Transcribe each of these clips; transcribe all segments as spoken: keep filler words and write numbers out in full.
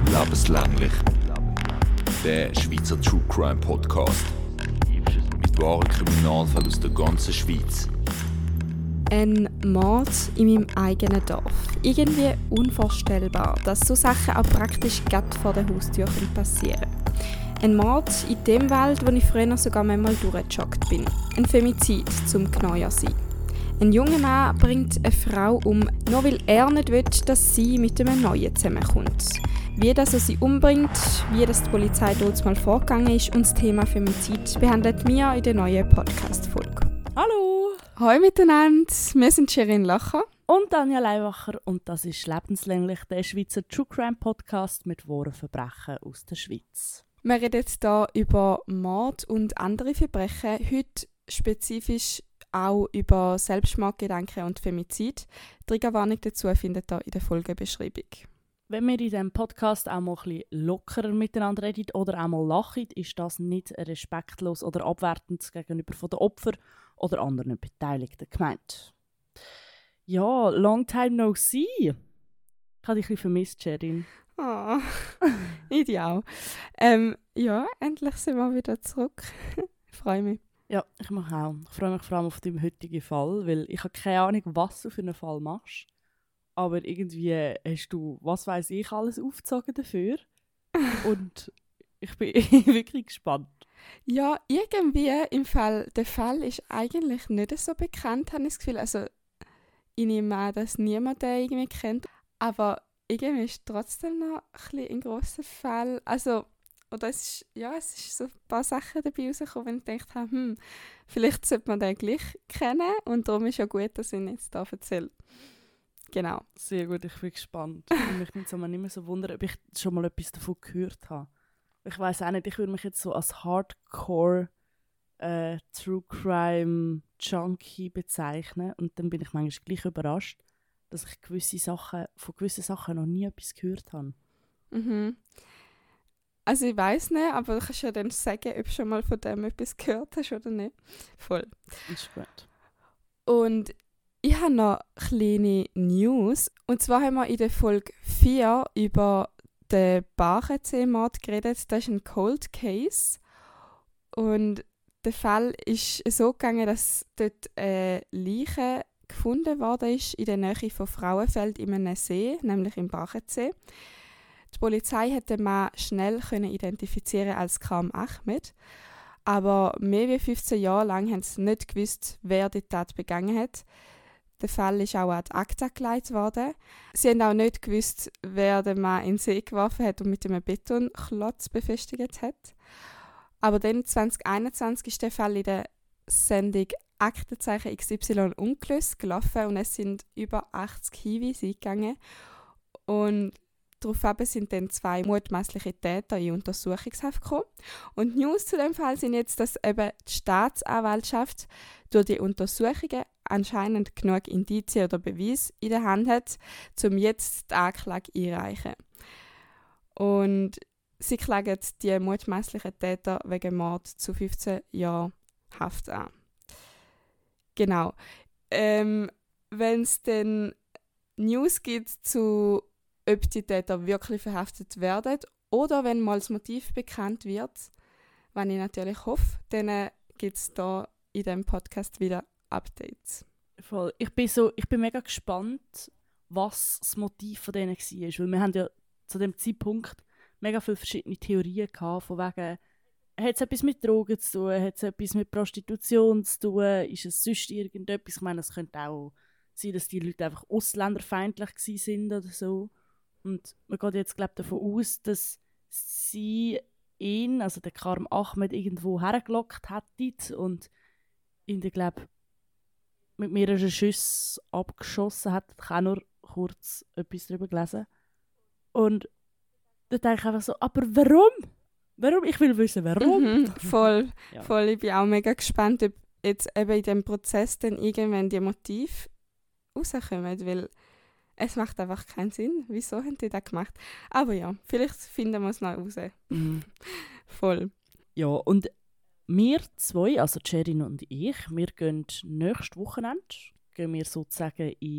Lebenslänglich. Der Schweizer True Crime Podcast. Mit wahren Kriminalfällen aus der ganzen Schweiz. Ein Mord in meinem eigenen Dorf. Irgendwie unvorstellbar, dass so Sachen auch praktisch gerade vor der Haustür passieren können. Ein Mord in dem Wald, wo ich früher sogar manchmal durchgejoggt bin. Ein Femizid, zum genauer sein. Ein junger Mann bringt eine Frau um, nur weil er nicht will, dass sie mit einem Neuen zusammenkommt. Wie das er sie umbringt, wie das die Polizei dort mal vorgegangen ist und das Thema Femizid behandelt wir in der neuen Podcast-Folge. Hallo! Hallo miteinander, wir sind Shirin Lacher und Daniel Leiwacher und das ist «Lebenslänglich», der Schweizer True Crime Podcast mit wahren Verbrechen aus der Schweiz. Wir reden hier über Mord und andere Verbrechen, heute spezifisch auch über Selbstmordgedanken und Femizid. Triggerwarnung dazu findet ihr in der Folgenbeschreibung. Wenn wir in diesem Podcast auch mal ein bisschen lockerer miteinander reden oder auch mal lachen, ist das nicht respektlos oder abwertend gegenüber von den Opfern oder anderen Beteiligten gemeint. Ja, long time no see. Ich habe dich ein bisschen vermisst, Sherin. Oh, ideal. Ähm, ja, endlich sind wir wieder zurück. Ich freue mich. Ja, ich mache auch. Ich freue mich vor allem auf deinen heutigen Fall, weil ich habe keine Ahnung, was du für einen Fall machst. Aber irgendwie hast du, was weiss ich, alles aufgezogen dafür. Und ich bin wirklich gespannt. Ja, irgendwie im Fall, der Fall ist eigentlich nicht so bekannt, habe ich das Gefühl. Also, ich nehme an, dass niemand den irgendwie kennt. Aber irgendwie ist trotzdem noch ein, bisschen ein grosser Fall. Also, oder es ist, ja, es ist so ein paar Sachen dabei rausgekommen, wenn ich gedacht habe, hm, vielleicht sollte man den gleich kennen. Und darum ist ja gut, dass ich ihn jetzt hier erzähle. Genau. Sehr gut, ich bin gespannt. Ich mich nicht so, man nicht mehr so wundern, ob ich schon mal etwas davon gehört habe. Ich weiss auch nicht, ich würde mich jetzt so als Hardcore äh, True Crime Junkie bezeichnen. Und dann bin ich manchmal gleich überrascht, dass ich gewisse Sachen, von gewissen Sachen noch nie etwas gehört habe. Mhm. Also ich weiss nicht, aber du kannst ja dann sagen, ob du schon mal von dem etwas gehört hast oder nicht. Voll. Ist gut. Und ich habe noch kleine News. Und zwar haben wir in der Folge vier über den Bachensee-Mord geredet. Das ist ein Cold Case. Und der Fall ist so gegangen, dass dort eine Leiche gefunden worden ist in der Nähe von Frauenfeld in einem See, nämlich im Bachensee. Die Polizei konnte den Mann schnell identifizieren als Karim Ahmed. Aber mehr als fünfzehn Jahre lang haben sie nicht gewusst, wer die Tat begangen hat. Der Fall ist auch an die Akta gelegt worden. Sie haben auch nicht gewusst, wer den Mann in den See geworfen hat und mit einem Betonklotz befestigt hat. Aber dann zwanzig einundzwanzig ist der Fall in der Sendung Aktenzeichen X Y ungelöst gelaufen und es sind über achtzig Hinweise eingegangen. Und daraufhin sind dann zwei mutmaßliche Täter in Untersuchungshaft gekommen. Und die News zu dem Fall sind jetzt, dass eben die Staatsanwaltschaft durch die Untersuchungen anscheinend genug Indizien oder Beweise in der Hand hat, um jetzt die Anklage einreichen. Und sie klagen die mutmaßlichen Täter wegen Mord zu fünfzehn Jahren Haft an. Genau. Ähm, wenn es dann News gibt zu, ob die Täter wirklich verhaftet werden oder wenn mal das Motiv bekannt wird, was ich natürlich hoffe, dann gibt es da in diesem Podcast wieder Updates. Voll. Ich bin, so, ich bin mega gespannt, was das Motiv von denen war. Weil wir haben ja zu dem Zeitpunkt mega viele verschiedene Theorien gehabt, von wegen, hat es etwas mit Drogen zu tun, hat es etwas mit Prostitution zu tun, ist es sonst irgendetwas? Ich meine, es könnte auch sein, dass die Leute einfach ausländerfeindlich waren oder so. Und man geht jetzt, glaube ich, davon aus, dass sie ihn, also den Karim Ahmed, irgendwo hergelockt hätten und ihn, glaube mit mehreren Schüssen abgeschossen hat. Ich habe auch nur kurz etwas darüber gelesen. Und dann denke ich einfach so, aber warum? Warum? Ich will wissen, warum. Mhm, voll, ja. voll. Ich bin auch mega gespannt, ob jetzt eben in diesem Prozess dann irgendwann die Motive rauskommen, weil es macht einfach keinen Sinn. Wieso haben die das gemacht? Aber ja, vielleicht finden wir es noch raus. Mhm. Voll. Ja, und wir zwei, also Sherin und ich, wir gehen nächstes Wochenende, gehen wir sozusagen in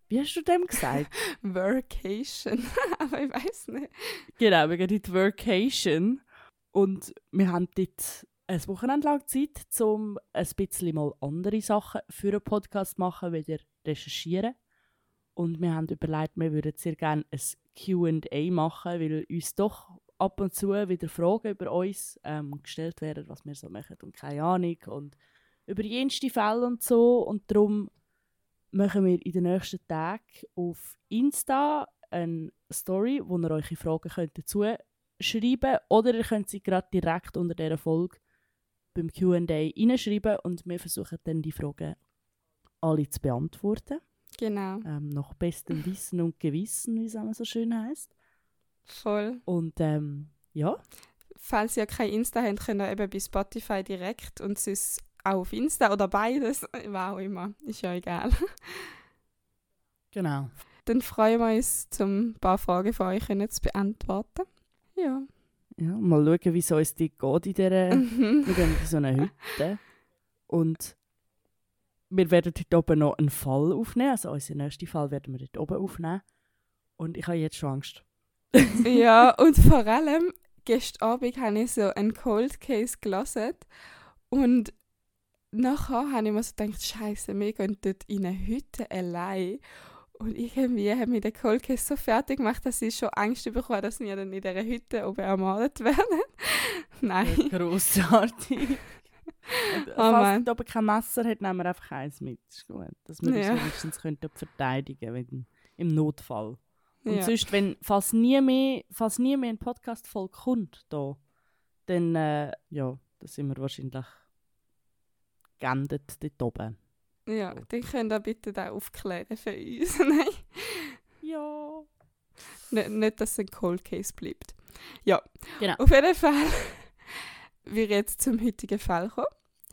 Wie hast du dem gesagt? Workation. Aber ich weiß nicht. Genau, wir gehen in die Workation. Und wir haben dort ein Wochenende lang Zeit, um ein bisschen mal andere Sachen für einen Podcast zu machen, wieder recherchieren. Und wir haben überlegt, wir würden sehr gerne ein Q and A machen, weil uns doch ab und zu wieder Fragen über uns ähm, gestellt werden, was wir so machen und keine Ahnung. Und über jenste Fälle und so. Und darum machen wir in den nächsten Tagen auf Insta eine Story, wo ihr eure Fragen könnt dazu schreiben könnt. Oder ihr könnt sie gerade direkt unter dieser Folge beim Q and A reinschreiben und wir versuchen dann die Fragen alle zu beantworten. Genau. Ähm, nach bestem Wissen und Gewissen, wie es immer so schön heisst. Voll. Und ähm, ja. Falls ihr kein Insta habt, könnt ihr eben bei Spotify direkt und sonst auch auf Insta oder beides, was auch immer. Ist ja egal. Genau. Dann freuen wir uns, um ein paar Fragen von euch zu beantworten. Ja. Ja, mal schauen, wie es uns die geht in dieser, Mhm. wir gehen in so einer Hütte. Und wir werden dort oben noch einen Fall aufnehmen. Also unseren nächsten Fall werden wir dort oben aufnehmen. Und ich habe jetzt schon Angst. Ja, und vor allem, gestern Abend habe ich so einen Cold Case gelesen und nachher habe ich mir so gedacht, Scheiße, wir gehen dort in eine Hütte allein. Und irgendwie hat mich der Cold Case so fertig gemacht, dass ich schon Angst bekommen, dass wir dann in dieser Hütte oben ermordet werden. Nein. Ja, grossartig. Und Oh falls Mann. dort oben kein Messer hat, nehmen wir einfach eins mit. Ist gut. Dass wir Ja. uns wenigstens könnten verteidigen könnten, im Notfall. Und Ja. sonst, wenn falls nie mehr, falls nie mehr ein Podcast-Folge kommt, da, dann äh, ja, dann sind wir wahrscheinlich geendet dort oben. Ja, dann könnt ihr bitte da aufklären für uns. Nein. Ja. Nicht, nicht, dass es ein Cold Case bleibt. Ja, Genau. auf jeden Fall wir jetzt zum heutigen Fall kommen.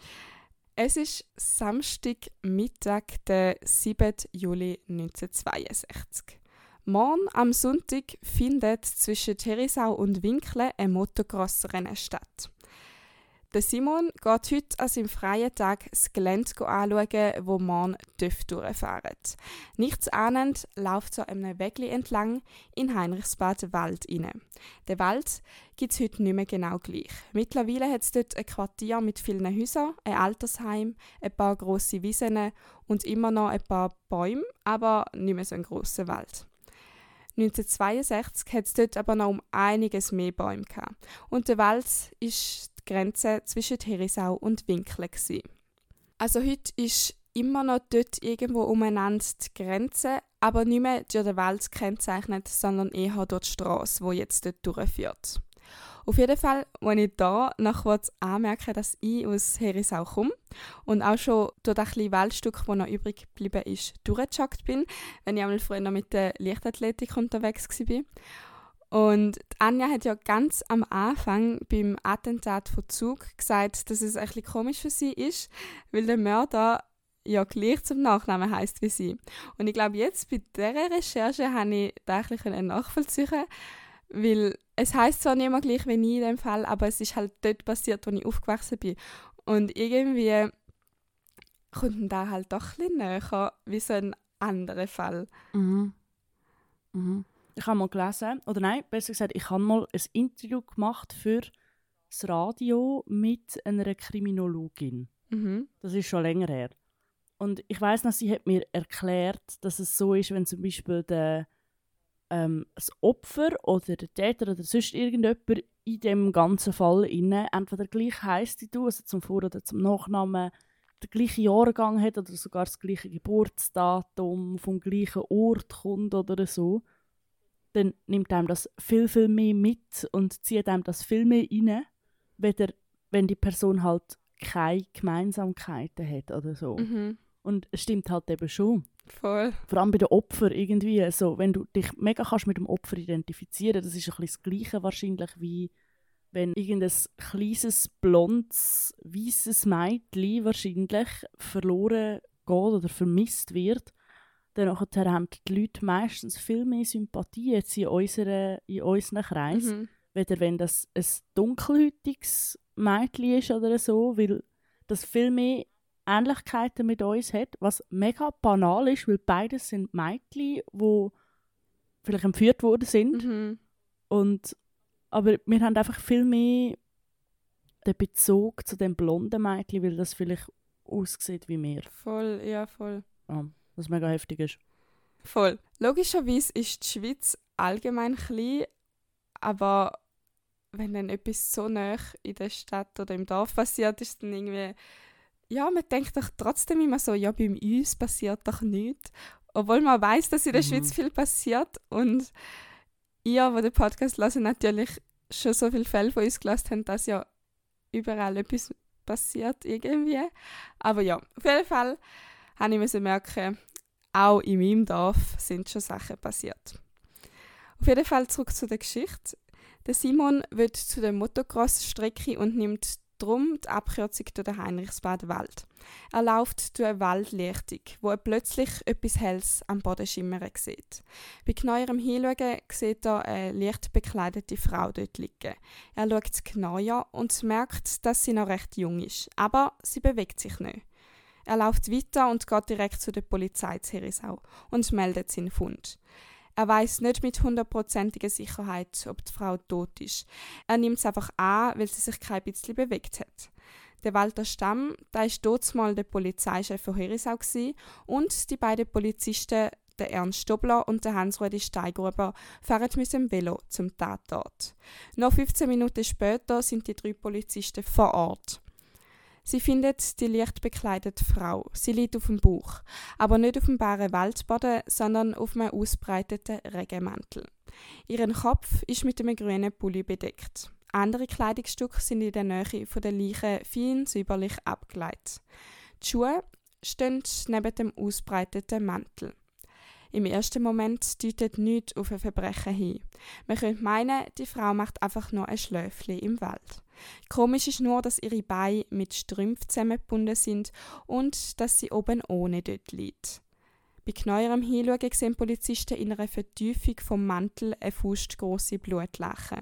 Es ist Samstagmittag, der siebten Juli neunzehnhundertzweiundsechzig. Morgen am Sonntag findet zwischen Herisau und Winkle ein Motocross-Rennen statt. Der Simon geht heute an seinem freien Tag das Gelände anschauen, wo man durchfahren darf. Nichts ahnend läuft er einem Wegli entlang in Heinrichsbad Wald rein. Den Wald gibt es heute nicht mehr genau gleich. Mittlerweile hat es dort ein Quartier mit vielen Häusern, ein Altersheim, ein paar grosse Wiesen und immer noch ein paar Bäume, aber nicht mehr so einen grossen Wald. neunzehnhundertzweiundsechzig hat es dort aber noch um einiges mehr Bäume gehabt. Und der Wald ist die Grenze zwischen Herisau und Winkle gewesen. Also heute ist immer noch dort irgendwo umeinander die Grenze, aber nicht mehr durch den Wald gekennzeichnet, sondern eher durch die Strasse, die jetzt dort durchführt. Auf jeden Fall, als ich da noch anmerken, dass ich aus Herisau komme und auch schon durch das kleine Waldstück, das noch übrig geblieben ist, durchgejoggt bin, wenn ich einmal früher noch mit der Leichtathletik unterwegs war. Und Anja hat ja ganz am Anfang beim Attentat von Zug gesagt, dass es ein bisschen komisch für sie ist, weil der Mörder ja gleich zum Nachnamen heisst wie sie. Und ich glaube, jetzt bei dieser Recherche habe ich das ein bisschen nachvollziehen, weil es heisst zwar nicht mehr gleich wie ich in dem Fall, aber es ist halt dort passiert, wo ich aufgewachsen bin. Und irgendwie kommt da halt doch ein bisschen näher wie so ein anderer Fall. Mhm. Mhm. Ich habe mal gelesen, oder nein, besser gesagt, ich habe mal ein Interview gemacht für das Radio mit einer Kriminologin. Mhm. Das ist schon länger her. Und ich weiss noch, sie hat mir erklärt, dass es so ist, wenn zum Beispiel der, ähm, das Opfer oder der Täter oder sonst irgendjemand in dem ganzen Fall inne entweder gleich heisst wie du, also zum Vor- oder zum Nachnamen, den gleichen Jahrgang hat oder sogar das gleiche Geburtsdatum vom gleichen Ort kommt oder so, dann nimmt einem das viel, viel mehr mit und zieht einem das viel mehr rein, weder wenn die Person halt keine Gemeinsamkeiten hat oder so. Mhm. Und es stimmt halt eben schon. Voll. Vor allem bei den Opfern irgendwie. So, wenn du dich mega kannst mit dem Opfer identifizieren, das ist ein bisschen das Gleiche wahrscheinlich, wie wenn irgendein kleines, blondes, weisses Mädchen wahrscheinlich verloren geht oder vermisst wird. Dann nachher haben die Leute meistens viel mehr Sympathie jetzt in, unsere, in unseren Kreis, Mhm. weder wenn das ein dunkelhäutiges Mädchen ist oder so, weil das viel mehr Ähnlichkeiten mit uns hat, was mega banal ist, weil beides sind Mädchen, die vielleicht entführt worden sind. Mhm. Und, aber wir haben einfach viel mehr den Bezug zu dem blonden Mädchen, weil das vielleicht aussieht wie wir. Voll, ja, voll. Ja, was mega heftig ist. Voll. Logischerweise ist die Schweiz allgemein klein, aber wenn dann etwas so nah in der Stadt oder im Dorf passiert, ist dann irgendwie... Ja, man denkt doch trotzdem immer so, ja, bei uns passiert doch nichts. Obwohl man weiß, dass in der Mhm. Schweiz viel passiert. Und ihr, die den Podcast hören, natürlich schon so viele Fälle von uns gelassen haben, dass ja überall etwas passiert irgendwie. Aber ja, auf jeden Fall habe ich müssen merken, auch in meinem Dorf sind schon Sachen passiert. Auf jeden Fall zurück zu der Geschichte. Der Simon will zu der Motocross-Strecke und nimmt darum die Abkürzung durch den Heinrichsbader Wald. Er läuft durch eine Waldlichtung, wo er plötzlich etwas Helles am Boden schimmern sieht. Bei genauerem Hinschauen sieht er eine leicht bekleidete Frau dort liegen. Er schaut genauer und merkt, dass sie noch recht jung ist, aber sie bewegt sich nicht. Er läuft weiter und geht direkt zu der Polizei zu Herisau und meldet seinen Fund. Er weiss nicht mit hundertprozentiger Sicherheit, ob die Frau tot ist. Er nimmt es einfach an, weil sie sich kein bisschen bewegt hat. Der Walter Stamm, der war damals der Polizeichef von Herisau gewesen, und die beiden Polizisten, der Ernst Stobler und der Hans-Rudi Steigruber, fahren mit dem Velo zum Tatort. Noch fünfzehn Minuten später sind die drei Polizisten vor Ort. Sie findet die leicht bekleidete Frau. Sie liegt auf dem Bauch, aber nicht auf dem baren Waldboden, sondern auf einem ausbreiteten Regenmantel. Ihren Kopf ist mit einem grünen Pulli bedeckt. Andere Kleidungsstücke sind in der Nähe von der Leiche fein säuberlich abgelegt. Die Schuhe stehen neben dem ausbreiteten Mantel. Im ersten Moment deutet nichts auf ein Verbrechen hin. Man könnte meinen, die Frau macht einfach nur ein Schläfchen im Wald. Komisch ist nur, dass ihre Beine mit Strümpfen zusammengebunden sind und dass sie oben ohne dort liegt. Bei genauerem Hinschauen sehen Polizisten in einer Vertiefung vom Mantel eine faustgrosse Blutlache.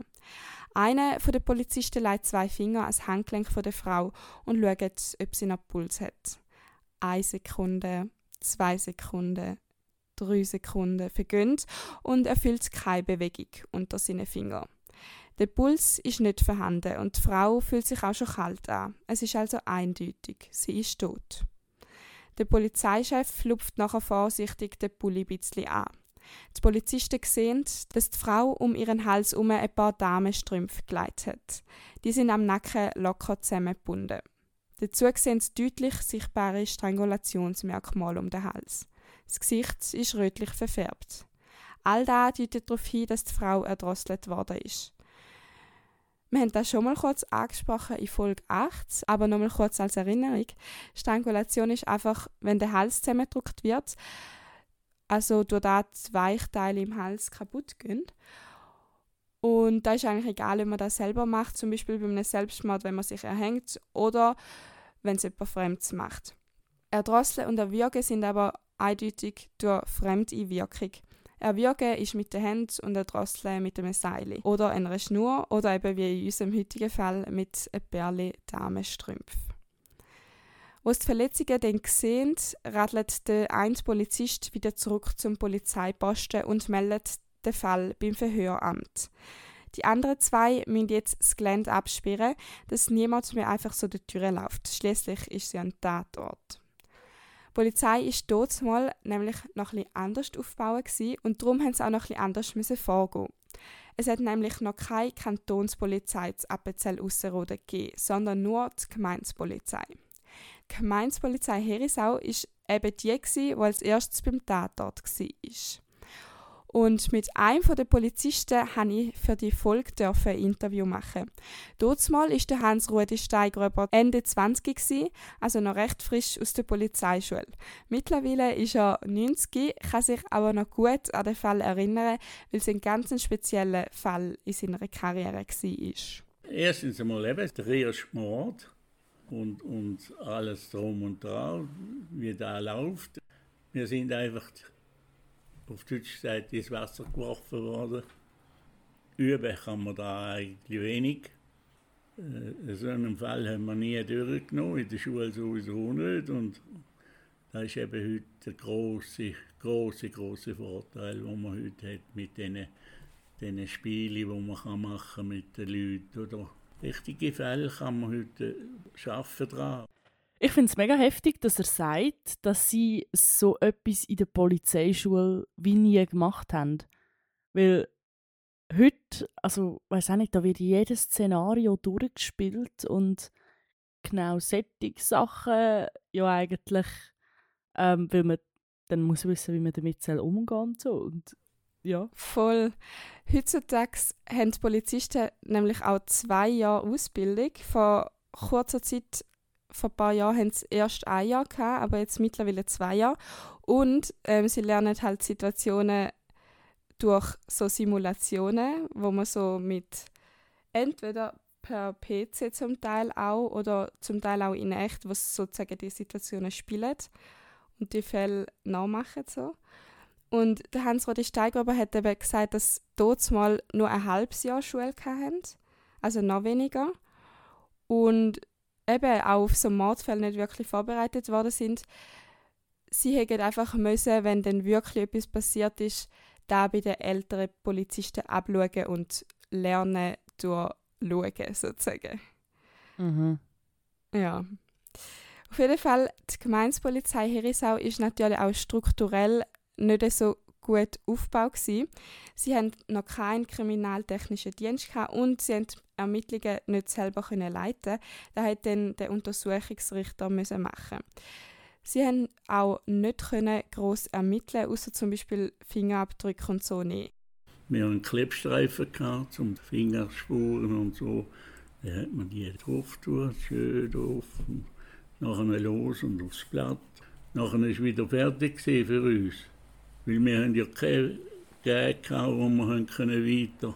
Einer der Polizisten legt zwei Finger ans Handgelenk der Frau und schaut, ob sie noch Puls hat. Eine Sekunde, zwei Sekunden, drei Sekunden vergehen und er fühlt keine Bewegung unter seinen Fingern. Der Puls ist nicht vorhanden und die Frau fühlt sich auch schon kalt an. Es ist also eindeutig, sie ist tot. Der Polizeichef lupft nachher vorsichtig den Pulli ein bisschen an. Die Polizisten sehen, dass die Frau um ihren Hals herum ein paar Damenstrümpfe gelegt hat. Die sind am Nacken locker zusammengebunden. Dazu sehen sie deutlich sichtbare Strangulationsmerkmale um den Hals. Das Gesicht ist rötlich verfärbt. All das deutet darauf hin, dass die Frau erdrosselt worden ist. Wir haben das schon mal kurz angesprochen in Folge acht, aber nochmal kurz als Erinnerung. Strangulation ist einfach, wenn der Hals zusammengedrückt wird, also durch das die Weichteile im Hals kaputt gehen. Und da ist eigentlich egal, ob man das selber macht, zum Beispiel bei einem Selbstmord, wenn man sich erhängt, oder wenn es jemand Fremdes macht. Erdrosseln und Erwürgen sind aber eindeutig durch Fremdeinwirkung. Erwürgen ist mit den Händen und Erdrosseln mit einem Seil oder einer Schnur oder eben wie in unserem heutigen Fall mit ein Pärchen Damenstrümpf. Als die Verletzungen dann sehen, radelt der eine Polizist wieder zurück zum Polizeiposten und meldet den Fall beim Verhöramt. Die anderen zwei müssen jetzt das Gelände absperren, dass niemand mehr einfach so durch die Tür läuft. Schliesslich ist sie ein Tatort. Die Polizei war dort mal nämlich noch etwas anders aufgebaut und darum mussten sie auch noch etwas anders vorgehen. Es hat nämlich noch keine Kantonspolizei zu Appenzell-Ausserrhoden gegeben, sondern nur die Gemeindepolizei. Die Gemeindepolizei Herisau war eben die, die als erstes beim Tatort war. Und mit einem der Polizisten durfte ich für die Folge ein Interview machen. Dort war der Hans-Rudi Steigruber Ende zwanzig, also noch recht frisch aus der Polizeischule. Mittlerweile ist er neunzig, kann sich aber noch gut an den Fall erinnern, weil es ein ganz spezieller Fall in seiner Karriere war. Erstens einmal eben der erste Mord und, und alles drum und dran, wie da läuft. Wir sind einfach auf Deutsch gesagt ins Wasser geworfen worden. Üben kann man da eigentlich wenig. Äh, so einen Fall haben wir nie durchgenommen, in der Schule sowieso nicht. Und das ist eben heute der grosse, grosse, grosse Vorteil, den man heute hat mit diesen, diesen Spielen, die man machen kann mit den Leuten. Oder richtige Fälle kann man heute arbeiten dran. Ich finde es mega heftig, dass er sagt, dass sie so etwas in der Polizeischule wie nie gemacht haben. Weil heute, also weiß auch nicht, da wird jedes Szenario durchgespielt und genau solche Sachen ja eigentlich, ähm, weil man dann muss wissen, wie man damit umgehen soll und so. Und, ja. Voll. Heutzutage haben die Polizisten nämlich auch zwei Jahre Ausbildung. Vor kurzer Zeit, vor ein paar Jahren, haben sie erst ein Jahr gehabt, aber jetzt mittlerweile zwei Jahre. Und ähm, sie lernen halt Situationen durch so Simulationen, wo man so mit entweder per P C zum Teil auch oder zum Teil auch in echt, wo sie sozusagen die Situationen spielen und die Fälle nachmachen. So. Und der Hans-Rudi Steigraber hat eben gesagt, dass sie dort mal nur ein halbes Jahr Schule hatten, also noch weniger. Und eben auch auf so Mordfälle nicht wirklich vorbereitet worden sind. Sie hätten einfach müssen, wenn dann wirklich etwas passiert ist, da bei den älteren Polizisten abschauen und lernen durchschauen, sozusagen. Mhm. Ja. Auf jeden Fall, die Gemeindepolizei Herisau ist natürlich auch strukturell nicht so gut aufgebaut gewesen. Sie haben noch keinen kriminaltechnischen Dienst gehabt und sie haben die Ermittlungen nicht selber können leiten. Das hat dann der Untersuchungsrichter müssen machen. Sie haben auch nicht können gross ermitteln, außer zum Beispiel Fingerabdrücke und so nicht. Wir hatten einen Klebstreifen gehabt, zum Fingerspuren und so. Da hat man die drauf getan, schön drauf, und nachher los und aufs Blatt. Nachher war es wieder fertig für uns. Weil wir haben ja keine Geräte gehabt, wo wir können weiter,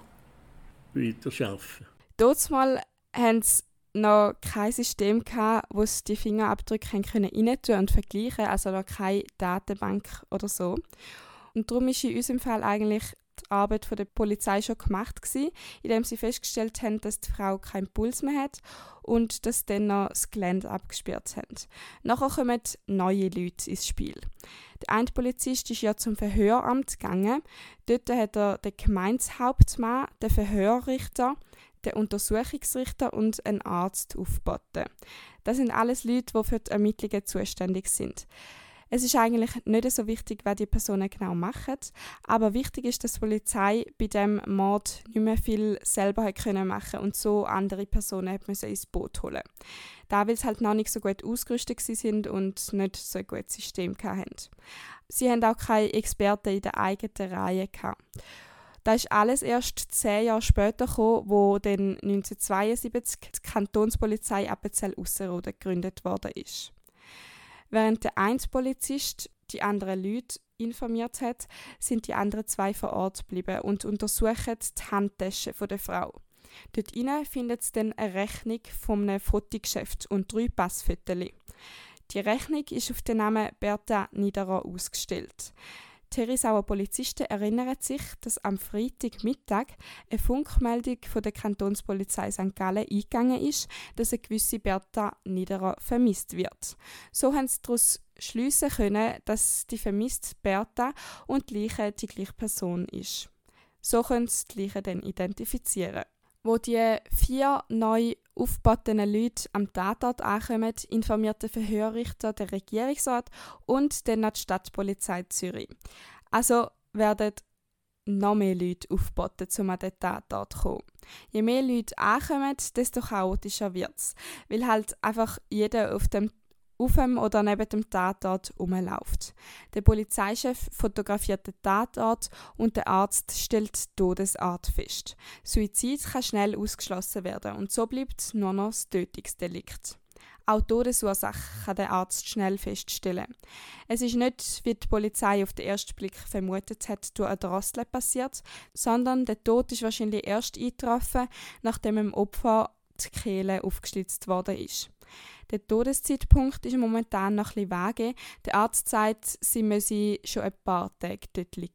weiter arbeiten konnten. Dort mal haben sie noch kein System gehabt, wo sie die Fingerabdrücke rein tun und vergleichen, also noch keine Datenbank oder so. Und darum war in unserem Fall eigentlich die Arbeit der Polizei schon gemacht gewesen, indem sie festgestellt haben, dass die Frau keinen Puls mehr hat und dass dann noch das Gelände abgesperrt haben. Nachher kommen neue Leute ins Spiel. Der eine Polizist ist ja zum Verhöramt gegangen. Dort hat er den Gemeindehauptmann, den Verhörrichter, den Untersuchungsrichter und einen Arzt aufgeboten. Das sind alles Leute, die für die Ermittlungen zuständig sind. Es ist eigentlich nicht so wichtig, was die Personen genau machen, aber wichtig ist, dass die Polizei bei diesem Mord nicht mehr viel selber hat können machen und so andere Personen hat müssen ins Boot holen. Da weil sie halt noch nicht so gut ausgerüstet sind und nicht so ein gutes System hatten. Sie haben auch keine Experten in der eigenen Reihe gehabt. Das ist alles erst zehn Jahre später gekommen, wo dann neunzehnhundertzweiundsiebzig die Kantonspolizei Appenzell-Ausserrhoden gegründet worden ist. Während der eine Polizist die anderen Leute informiert hat, sind die anderen zwei vor Ort geblieben und untersuchen die Handtasche der Frau. Dort hinein findet sie dann eine Rechnung von einem Fotogeschäft und drei Passfotos. Die Rechnung ist auf den Namen Bertha Niederer ausgestellt. Die Herisauer Polizisten erinnern sich, dass am Freitagmittag eine Funkmeldung von der Kantonspolizei Sankt Gallen eingegangen ist, dass eine gewisse Bertha Niederer vermisst wird. So haben sie daraus schliessen können, dass die vermisste Bertha und die Leiche die gleiche Person ist. So können sie die Leiche dann identifizieren. Wo die vier neu aufgebotenen Leute am Tatort ankommen, informiert der Verhörrichter den Regierungsrat und dann die Stadtpolizei Zürich. Also werden noch mehr Leute aufgeboten, um an den Tatort zu kommen. Je mehr Leute ankommen, desto chaotischer wird es, weil halt einfach jeder auf dem auf dem oder neben dem Tatort rumläuft. Der Polizeichef fotografiert den Tatort und der Arzt stellt die Todesart fest. Suizid kann schnell ausgeschlossen werden und so bleibt nur noch das Tötungsdelikt. Auch die Todesursache kann der Arzt schnell feststellen. Es ist nicht, wie die Polizei auf den ersten Blick vermutet hat, durch eine Drossel passiert, sondern der Tod ist wahrscheinlich erst eingetroffen, nachdem dem Opfer die Kehle aufgeschlitzt worden ist. Der Todeszeitpunkt ist momentan noch ein bisschen vage. Der Arzt sagt, sie müsse schon ein paar Tage dort liegen.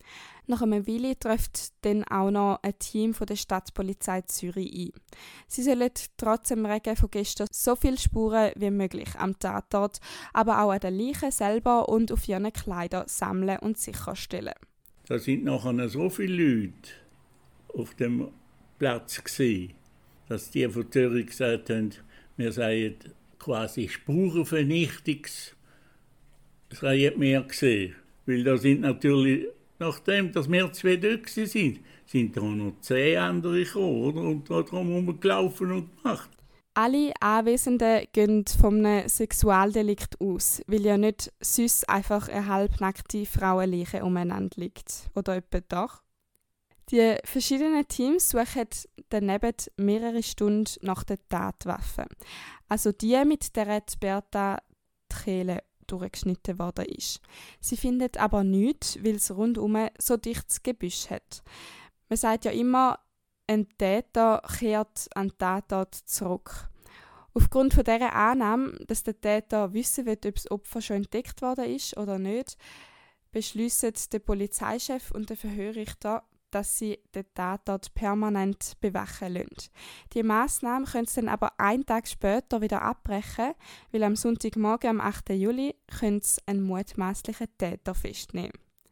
Nach einer Weile trifft dann auch noch ein Team von der Stadtpolizei Zürich ein. Sie sollen trotz dem Regen von gestern so viele Spuren wie möglich am Tatort, aber auch an den Leichen selber und auf ihren Kleidern sammeln und sicherstellen. Da sind nachher so viele Leute auf dem Platz gesehen, dass die von Zürich gesagt haben, wir seien quasi Spurenvernichtungs, seien mehr gesehen. Weil da sind natürlich, nachdem dass wir zwei dort waren, sind da noch zehn andere gekommen, oder? Und da drum rumgelaufen und gemacht. Alle Anwesenden gehen von einem Sexualdelikt aus, weil ja nicht sonst einfach eine halbnackte Frauenleiche umeinander liegt. Oder etwa doch? Die verschiedenen Teams suchen daneben mehrere Stunden nach der Tatwaffe. Also die, mit der die Berta die Kehle durchgeschnitten worden ist. Sie findet aber nichts, weil es rundum so dichtes Gebüsch hat. Man sagt ja immer, ein Täter kehrt an den Tatort zurück. Aufgrund von dieser Annahme, dass der Täter wissen will, ob das Opfer schon entdeckt worden ist oder nicht, beschließen der Polizeichef und der Verhörrichter, dass sie den Tatort permanent bewachen lassen. Die Massnahme können sie dann aber einen Tag später wieder abbrechen, weil am Sonntagmorgen, am achten Juli, können sie einen mutmaßlichen Täter festnehmen.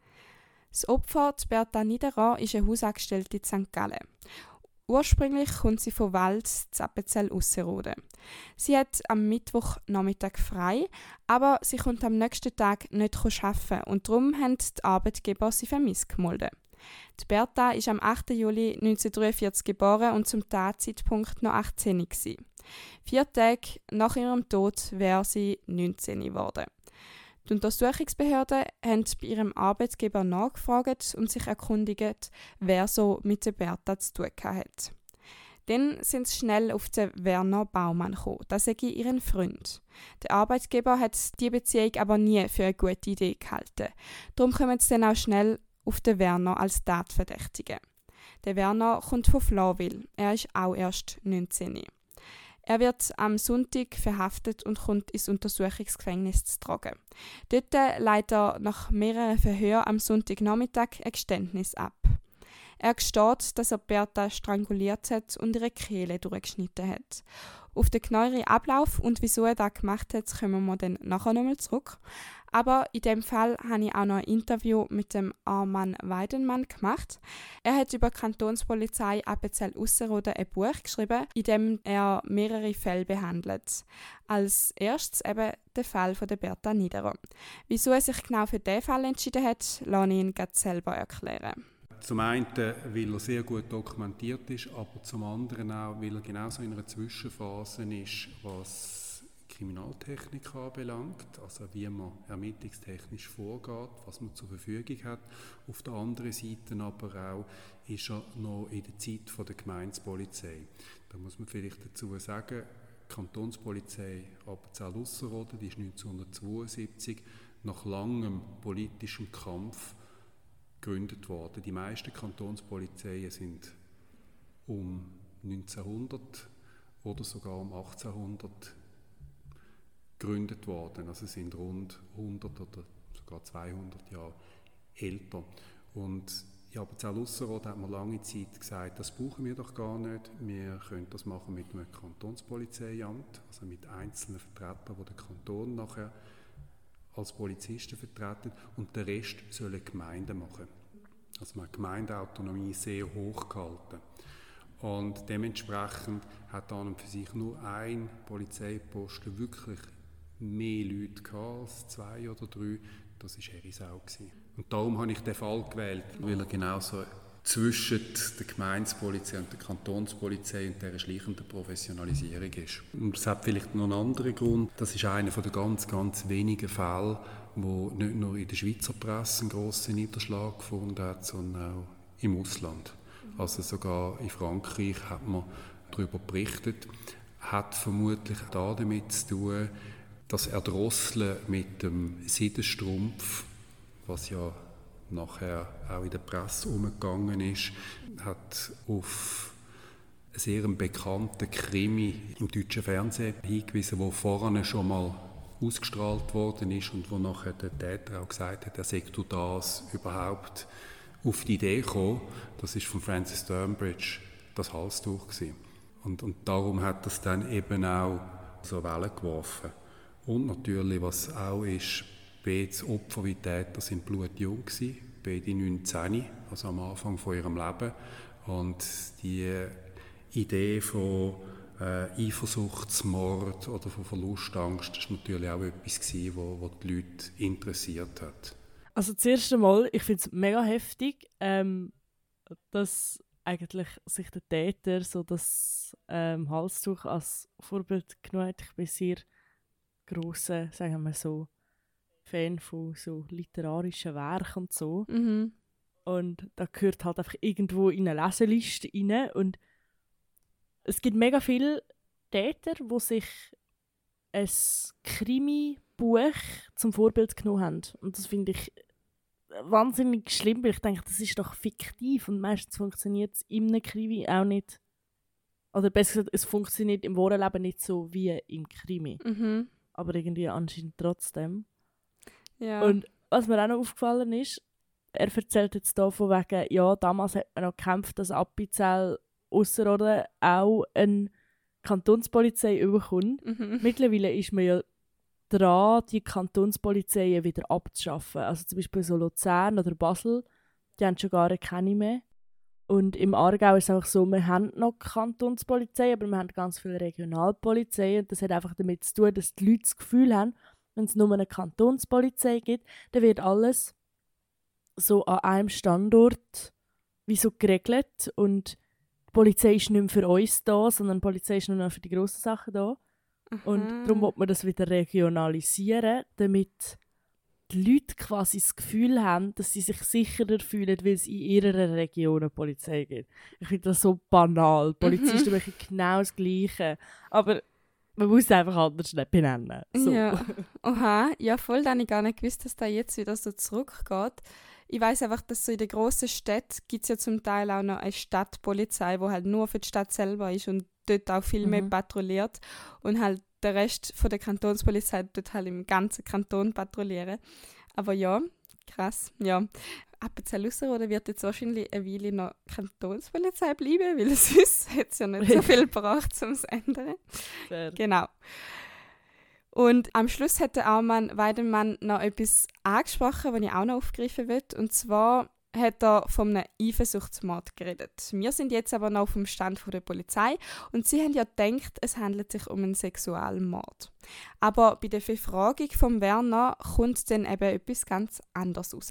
Das Opfer, die Berta Niederer, ist eine Hausangestellte in Sankt Gallen. Ursprünglich kommt sie von Wald zu Appenzell-Ausserrhoden. Sie hat am Mittwochnachmittag frei, aber sie kommt am nächsten Tag nicht arbeiten und darum haben die Arbeitgeber sie vermisst gemeldet. Die Berta ist am achten Juli neunzehnhundertdreiundvierzig geboren und zum Tatzeitpunkt noch achtzehn gewesen. Vier Tage nach ihrem Tod wäre sie neunzehn geworden. Die Untersuchungsbehörden haben bei ihrem Arbeitgeber nachgefragt und sich erkundigt, wer so mit der Berta zu tun hat. Dann sind sie schnell auf den Werner Baumann gekommen. Das ist ihren Freund. Der Arbeitgeber hat die Beziehung aber nie für eine gute Idee gehalten. Darum kommen sie dann auch schnell auf den Werner als Tatverdächtigen. Der Werner kommt von Flawil. Er ist auch erst neunzehn. Er wird am Sonntag verhaftet und kommt ins Untersuchungsgefängnis zu tragen. Dort leitet er nach mehreren Verhören am Sonntagnachmittag ein Geständnis ab. Er gesteht, dass er Berta stranguliert hat und ihre Kehle durchgeschnitten hat. Auf den genaueren Ablauf und wieso er das gemacht hat, kommen wir dann nachher nochmal zurück. Aber in dem Fall habe ich auch noch ein Interview mit dem Arman Weidenmann gemacht. Er hat über die Kantonspolizei Appenzell-Ausserrhoden ein Buch geschrieben, in dem er mehrere Fälle behandelt. Als erstes eben der Fall von der Berta Niederer. Wieso er sich genau für diesen Fall entschieden hat, lasse ich ihn gerade selber erklären. Zum einen, weil er sehr gut dokumentiert ist, aber zum anderen auch, weil er genauso in einer Zwischenphase ist, was Kriminaltechnik anbelangt, also wie man ermittlungstechnisch vorgeht, was man zur Verfügung hat. Auf der anderen Seite aber auch ist er noch in der Zeit von der Gemeindepolizei. Da muss man vielleicht dazu sagen, die Kantonspolizei Appenzell-Ausserrhoden, die ist neunzehnhundertzweiundsiebzig nach langem politischem Kampf gegründet worden. Die meisten Kantonspolizeien sind um neunzehnhundert oder sogar um achtzehnhundert gegründet worden. Also sind rund hundert oder sogar zweihundert Jahre älter. Und in Appenzell-Ausserrhoden hat man lange Zeit gesagt, das brauchen wir doch gar nicht. Wir können das machen mit einem Kantonspolizeiamt, also mit einzelnen Vertretern, die den Kanton nachher als Polizisten vertreten, und den Rest sollen Gemeinden machen. Also man hat die Gemeindeautonomie sehr hoch gehalten. Und dementsprechend hat dann für sich nur ein Polizeiposten wirklich mehr Leute gehabt als zwei oder drei. Das war Herisau. Und darum habe ich den Fall gewählt, weil er genauso zwischen der Gemeindepolizei und der Kantonspolizei und dieser schleichenden Professionalisierung ist. Und es hat vielleicht noch einen anderen Grund. Das ist einer der ganz, ganz wenigen Fälle, wo nicht nur in der Schweizer Presse einen grossen Niederschlag gefunden hat, sondern auch im Ausland. Also sogar in Frankreich hat man darüber berichtet. Hat vermutlich auch damit zu tun, das Erdrosseln mit dem Seidenstrumpf, was ja nachher auch in der Presse umgegangen ist, hat auf einen sehr bekannten Krimi im deutschen Fernsehen hingewiesen, der vorher schon mal ausgestrahlt worden ist und wo nachher der Täter auch gesagt hat, er sei durch das überhaupt auf die Idee gekommen, das ist von Francis Durbridge das Halstuch gewesen. Und, und darum hat das dann eben auch so Wellen geworfen. Und natürlich, was auch ist, beide Opfer wie Täter sind blutjung gewesen, beide neunzehn, also am Anfang von ihrem Leben. Und die Idee von äh, Eifersuchtsmord oder von Verlustangst, das war natürlich auch etwas gewesen, wo, wo die Leute interessiert hat. Also das erste Mal, ich finde es mega heftig, ähm, dass eigentlich sich der Täter so das ähm, Halstuch als Vorbild genommen hat. Ich bin sehr grosser, sagen wir so, Fan von so literarischen Werken und so. Mhm. Und da gehört halt einfach irgendwo in eine Leseliste rein. Und es gibt mega viele Täter, die sich ein Krimi-Buch zum Vorbild genommen haben. Und das finde ich wahnsinnig schlimm, weil ich denke, das ist doch fiktiv und meistens funktioniert es in einem Krimi auch nicht. Oder besser gesagt, es funktioniert im wahren Leben nicht so wie im Krimi. Mhm. Aber irgendwie anscheinend trotzdem. Ja. Und was mir auch noch aufgefallen ist, er erzählt jetzt hier von wegen, ja, damals hat man noch gekämpft, dass Appenzell Ausserrhoden auch eine Kantonspolizei bekommt. Mhm. Mittlerweile ist man ja dran, die Kantonspolizeien wieder abzuschaffen. Also zum Beispiel so Luzern oder Basel, die haben schon gar keine mehr. Und im Aargau ist es einfach so, wir haben noch Kantonspolizei, aber wir haben ganz viele Regionalpolizei. Und das hat einfach damit zu tun, dass die Leute das Gefühl haben, wenn es nur eine Kantonspolizei gibt, dann wird alles so an einem Standort wie so geregelt. Und die Polizei ist nicht mehr für uns da, sondern die Polizei ist nur noch für die grossen Sachen da. Und darum will man das wieder regionalisieren, damit die Leute quasi das Gefühl haben, dass sie sich sicherer fühlen, weil es in ihrer Region eine Polizei gibt. Ich finde das so banal. Die Polizei ist wirklich genau das Gleiche. Aber man muss es einfach anders nicht benennen. So. Ja. Oha, ja voll, da habe ich gar nicht gewusst, dass da jetzt wieder so zurückgeht. Ich weiss einfach, dass so in den grossen Städten gibt es ja zum Teil auch noch eine Stadtpolizei, die halt nur für die Stadt selber ist und dort auch viel mehr Mhm. patrouilliert und halt der Rest von der Kantonspolizei dort halt im ganzen Kanton patrouillieren. Aber ja, krass, ja. Appenzell-Ausserrhoden wird jetzt wahrscheinlich eine Weile noch Kantonspolizei bleiben, weil sonst hat es ja nicht so viel gebracht, um es zu ändern. Fair. Genau. Und am Schluss hat der Arman Weidemann noch etwas angesprochen, das ich auch noch aufgreifen will. Und zwar hat er von einem Eifersuchtsmord geredet. Wir sind jetzt aber noch auf dem Stand der Polizei und sie haben ja gedacht, es handelt sich um einen Sexualmord. Aber bei der Befragung von Werner kommt dann eben etwas ganz anderes raus.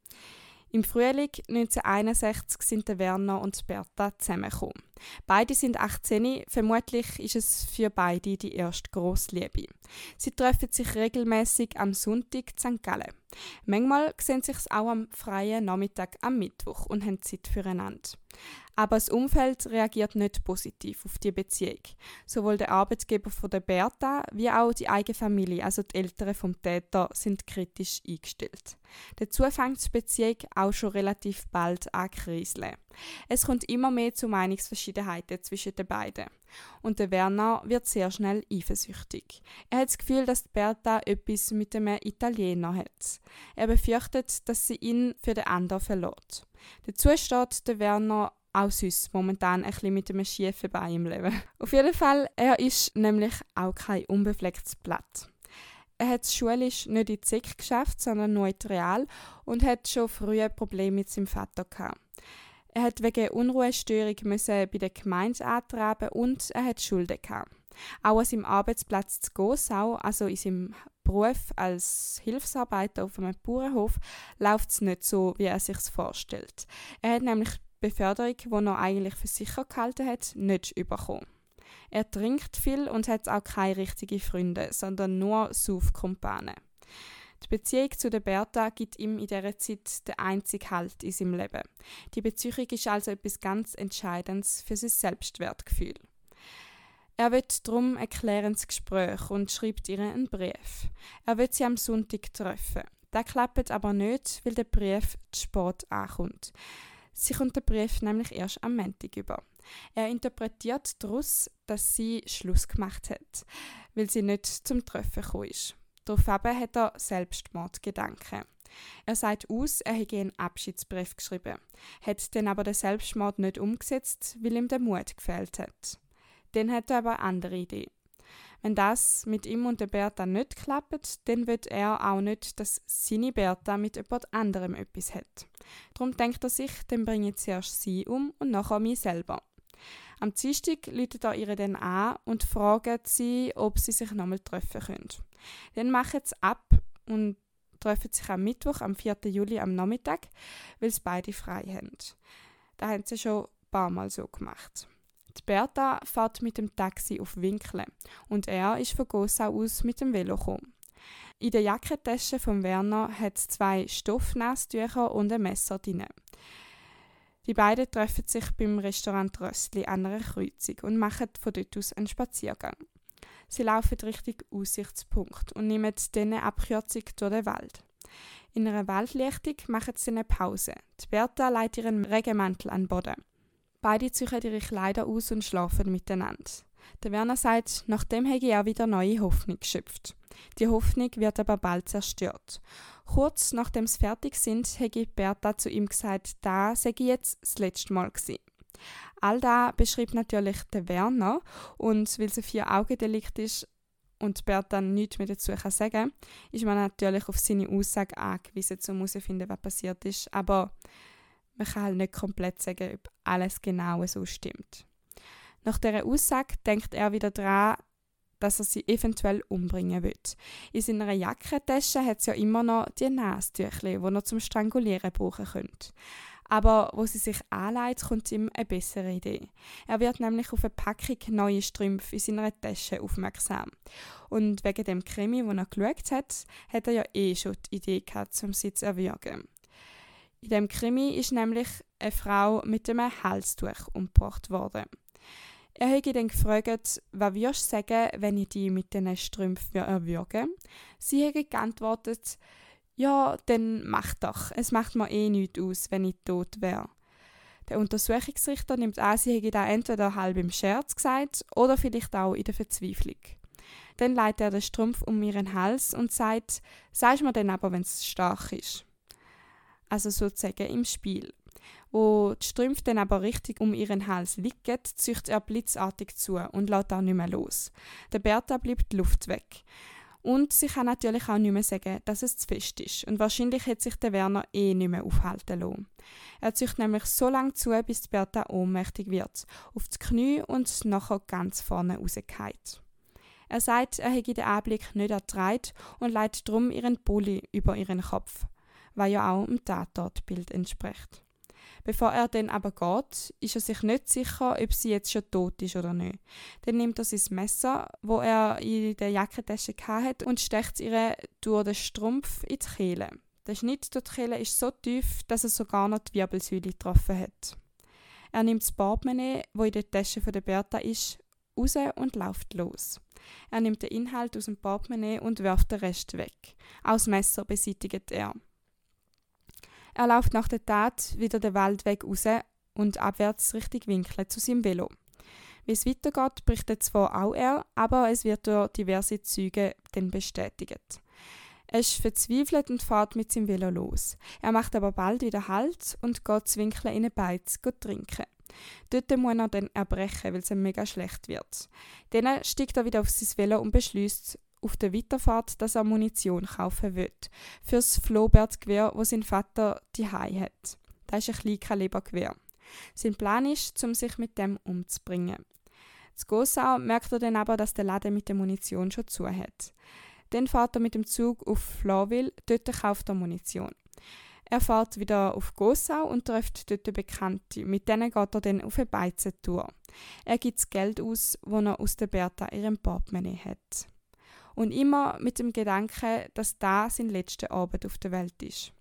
Im Frühling neunzehnhunderteinundsechzig sind der Werner und Bertha zusammengekommen. Beide sind achtzehn, vermutlich ist es für beide die erste Grossliebe. Sie treffen sich regelmäßig am Sonntag in Sankt Gallen. Manchmal sehen sie sich auch am freien Nachmittag am Mittwoch und haben Zeit füreinander. Aber das Umfeld reagiert nicht positiv auf die Beziehung. Sowohl der Arbeitgeber von der Bertha wie auch die eigene Familie, also die Eltern vom Täter, sind kritisch eingestellt. Dazu fängt die Beziehung auch schon relativ bald an zu kriseln. Es kommt immer mehr zu Meinungsverschiedenheiten zwischen den beiden. Und der Werner wird sehr schnell eifersüchtig. Er hat das Gefühl, dass die Bertha etwas mit einem Italiener hat. Er befürchtet, dass sie ihn für den anderen verlässt. Dazu steht der Werner auch sonst momentan ein bisschen mit einem schiefen Bein im Leben. Auf jeden Fall, er ist nämlich auch kein unbeflecktes Blatt. Er hat es schulisch nicht in die Sek geschafft, sondern nur in die Real und hat schon früh Probleme mit seinem Vater gehabt. Er hat wegen Unruhestörung müssen bei der Gemeinde antraben und er hat Schulden gehabt. Auch an seinem Arbeitsplatz zu Gossau, also in seinem Beruf als Hilfsarbeiter auf einem Bauernhof, läuft es nicht so, wie er sich vorstellt. Er hat nämlich die Beförderung, die er eigentlich für sicher gehalten hat, nicht bekommen. Er trinkt viel und hat auch keine richtigen Freunde, sondern nur Saufkumpanen. Die Beziehung zu der Bertha gibt ihm in dieser Zeit den einzigen Halt in seinem Leben. Die Beziehung ist also etwas ganz Entscheidendes für sein Selbstwertgefühl. Er will darum ein klärendes Gespräch und schreibt ihr einen Brief. Er will sie am Sonntag treffen. Das klappt aber nicht, weil der Brief zu spät ankommt. Sie kommt den Brief nämlich erst am Montag über. Er interpretiert daraus, dass sie Schluss gemacht hat, weil sie nicht zum Treffen gekommen ist. Daraufhin hat er Selbstmordgedanken. Er sagt aus, er hätte einen Abschiedsbrief geschrieben, hat dann aber den Selbstmord nicht umgesetzt, weil ihm der Mut gefehlt hat. Dann hat er aber eine andere Idee. Wenn das mit ihm und der Bertha nicht klappt, dann will er auch nicht, dass seine Bertha mit jemand anderem etwas hat. Darum denkt er sich, dann bringe ich zuerst sie um und nachher mich selber. Am Dienstag läutet er ihr dann an und fragt sie, ob sie sich nochmal treffen können. Dann machen sie ab und treffen sich am Mittwoch, am vierten Juli am Nachmittag, weil sie beide frei haben. Das haben sie schon ein paar Mal so gemacht. Die Bertha fährt mit dem Taxi auf Winkle und er ist von Gossau aus mit dem Velo gekommen. In der Jackentasche von Werner hat es zwei Stoffnasstücher und ein Messer drin. Die beiden treffen sich beim Restaurant Röstli an einer Kreuzung und machen von dort aus einen Spaziergang. Sie laufen Richtung Aussichtspunkt und nehmen dann eine Abkürzung durch den Wald. In einer Waldlichtung machen sie eine Pause. Die Bertha legt ihren Regenmantel an den Boden. Beide ziehen ihre Kleider aus und schlafen miteinander. Der Werner sagt, nachdem habe er wieder neue Hoffnung geschöpft. Die Hoffnung wird aber bald zerstört. Kurz nachdem sie fertig sind, habe Bertha zu ihm gesagt, das sei jetzt das letzte Mal gewesen. All das beschreibt natürlich der Werner und weil es ein Vier-Augen-Delikt ist und Bertha nichts mehr dazu kann sagen, ist man natürlich auf seine Aussage angewiesen, um herauszufinden, was passiert ist. Aber man kann halt nicht komplett sagen, ob alles genau so stimmt. Nach dieser Aussage denkt er wieder daran, dass er sie eventuell umbringen will. In seiner Jackentasche hat sie ja immer noch die Nastüchli, die er zum Strangulieren brauchen könnte. Aber wo sie sich anlegt, kommt ihm eine bessere Idee. Er wird nämlich auf eine Packung neue Strümpfe in seiner Tasche aufmerksam. Und wegen dem Krimi, den er geschaut hat, hat er ja eh schon die Idee gehabt, um sie zu erwürgen. In dem Krimi ist nämlich eine Frau mit einem Halstuch umgebracht worden. Er hätte dann gefragt, was würdest du sagen, wenn ich die mit diesen Strümpfen erwürge? Sie hätte geantwortet, ja, dann mach doch. Es macht mir eh nichts aus, wenn ich tot wäre. Der Untersuchungsrichter nimmt an, sie hätte da entweder halb im Scherz gesagt oder vielleicht auch in der Verzweiflung. Dann legt er den Strumpf um ihren Hals und sagt, sagst mir dann aber, wenn es stark ist. Also sozusagen im Spiel. Wo die Strümpfe dann aber richtig um ihren Hals liegen, zieht er blitzartig zu und lässt auch nicht mehr los. Der Bertha bleibt die Luft weg. Und sie kann natürlich auch nicht mehr sagen, dass es zu fest ist. Und wahrscheinlich hat sich der Werner eh nicht mehr aufhalten lassen. Er zieht nämlich so lange zu, bis die Bertha ohnmächtig wird, auf die Knie und nachher ganz vorne rausgeht. Er sagt, er hätte den Anblick nicht ertragen und legt darum ihren Pulli über ihren Kopf, was ja auch dem Tatortbild entspricht. Bevor er dann aber geht, ist er sich nicht sicher, ob sie jetzt schon tot ist oder nicht. Dann nimmt er sein Messer, wo er in der Jackentasche hatte, und steckt es ihr durch den Strumpf in die Kehle. Der Schnitt durch die Kehle ist so tief, dass er sogar noch die Wirbelsäule getroffen hat. Er nimmt das Portemonnaie, das in der Tasche der Bertha ist, raus und läuft los. Er nimmt den Inhalt aus dem Portemonnaie und wirft den Rest weg. Auch das Messer beseitigt er. Er läuft nach der Tat wieder den Waldweg raus und abwärts Richtung Winkle zu seinem Velo. Wie es weitergeht, berichtet zwar auch er, aber es wird durch diverse Zeugen dann bestätigt. Er ist verzweifelt und fährt mit seinem Velo los. Er macht aber bald wieder Halt und geht zu Winkle in eine Beiz trinken. Dort muss er dann erbrechen, weil es ihm mega schlecht wird. Dann steigt er wieder auf sein Velo und beschließt auf der Weiterfahrt, dass er Munition kaufen will. Für das Flohbert-Gewehr, das sein Vater zuhause hat. Das ist ein Kleinkalibergewehr. Sein Plan ist, um sich mit dem umzubringen. Zu Gossau merkt er dann aber, dass der Laden mit der Munition schon zu hat. Dann fährt er mit dem Zug auf Flawil, dort kauft er Munition. Er fährt wieder auf Gossau und trifft dort Bekannte. Mit denen geht er dann auf eine Beizentour. Er gibt das Geld aus, das er aus der Bertha ihrem Portemonnaie hat. Und immer mit dem Gedanken, dass das sein letzter Abend auf der Welt ist.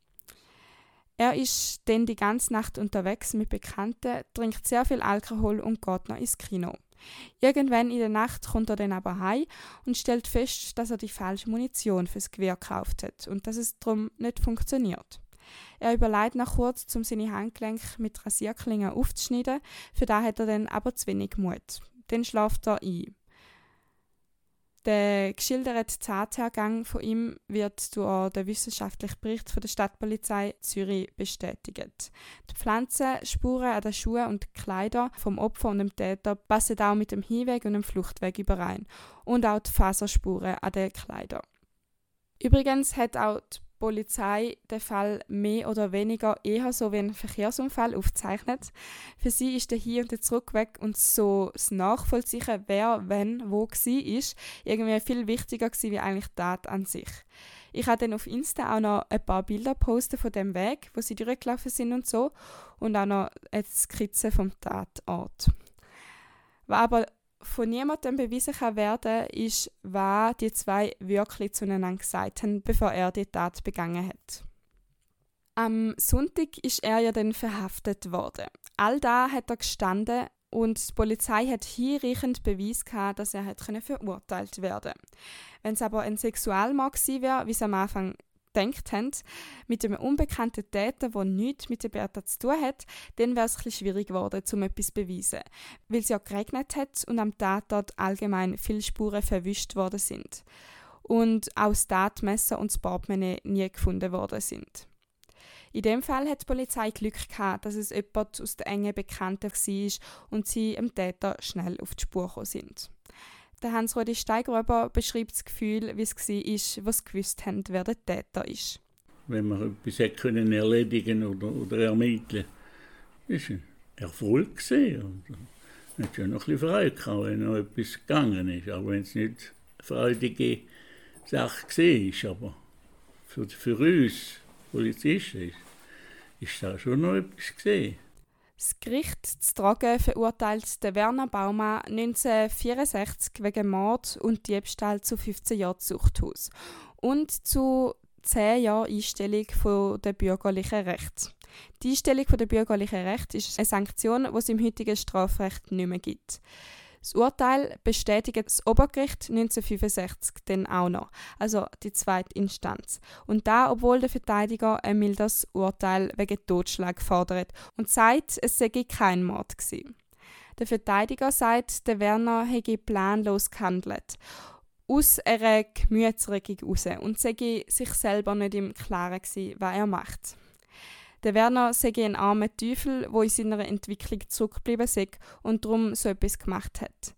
Er ist dann die ganze Nacht unterwegs mit Bekannten, trinkt sehr viel Alkohol und geht noch ins Kino. Irgendwann in der Nacht kommt er dann aber heim und stellt fest, dass er die falsche Munition fürs Gewehr gekauft hat und dass es darum nicht funktioniert. Er überlegt nach kurz, um seine Handgelenke mit Rasierklingen aufzuschneiden, für das hat er dann aber zu wenig Mut. Dann schläft er ein. Der geschilderte Tathergang von ihm wird durch den wissenschaftlichen Bericht von der Stadtpolizei Zürich bestätigt. Die Pflanzenspuren an den Schuhen und Kleidern vom Opfer und dem Täter passen auch mit dem Hinweg und dem Fluchtweg überein. Und auch die Faserspuren an den Kleidern. Übrigens hat auch die Polizei den Fall mehr oder weniger eher so wie ein Verkehrsunfall aufgezeichnet. Für sie ist der Hin- und der Zurückweg und so das Nachvollziehen, wer, wenn, wo war, irgendwie viel wichtiger gewesen, wie eigentlich die Tat an sich. Ich habe dann auf Insta auch noch ein paar Bilder posten von dem Weg, wo sie durchgelaufen sind und so, und auch noch eine Skizze vom Tatort. Was aber von niemandem bewiesen kann werden, ist, was die zwei wirklich zueinander gesagt haben, bevor er die Tat begangen hat. Am Sonntag ist er ja dann verhaftet worden. All da hat er gestanden und die Polizei hat hinreichend Beweis gehabt, dass er hat verurteilt werden konnte. Wenn es aber ein Sexualmord gewesen wäre, wie sie am Anfang gedacht haben, mit einem unbekannten Täter, der nichts mit der Berta zu tun hat, dann wäre es ein bisschen schwierig geworden, um etwas zu beweisen, weil es ja geregnet hat und am Tatort allgemein viele Spuren verwischt worden sind und auch das Tatmesser und das Portemonnaie nie gefunden worden sind. In dem Fall hat die Polizei Glück gehabt, dass es jemand aus der engen Bekannten war und sie dem Täter schnell auf die Spur gekommen sind. Der Hans-Rudi Steigruber beschreibt das Gefühl, wie es war, was sie gewusst haben, wer der Täter ist. Wenn man etwas hätte können erledigen oder, oder ermitteln, ist ein Erfolg gewesen. Man hat schon noch ein bisschen Freude gehabt, wenn noch etwas gegangen ist. Auch wenn es nicht eine freudige Sache war. Aber für, für uns Polizisten ist, ist da schon noch etwas gesehen. Das Gericht zu Tragen verurteilt den Werner Baumann neunzehnhundertvierundsechzig wegen Mord und Diebstahl zu fünfzehn Jahren Zuchthaus und zu zehn Jahren Einstellung von der bürgerlichen Rechte. Die Einstellung von der bürgerlichen Rechte ist eine Sanktion, die es im heutigen Strafrecht nicht mehr gibt. Das Urteil bestätigt das Obergericht neunzehnhundertfünfundsechzig dann auch noch, also die zweite Instanz. Und da, obwohl der Verteidiger ein mildes Urteil wegen Totschlag fordert und sagt, es sei kein Mord gewesen. Der Verteidiger sagt, der Werner hätte planlos gehandelt, aus einer Gemütsregung heraus und sei sich selber nicht im Klaren gewesen, was er macht. Der Werner sei ein armer Teufel, der in seiner Entwicklung zurückgeblieben sei und darum so etwas gemacht hat.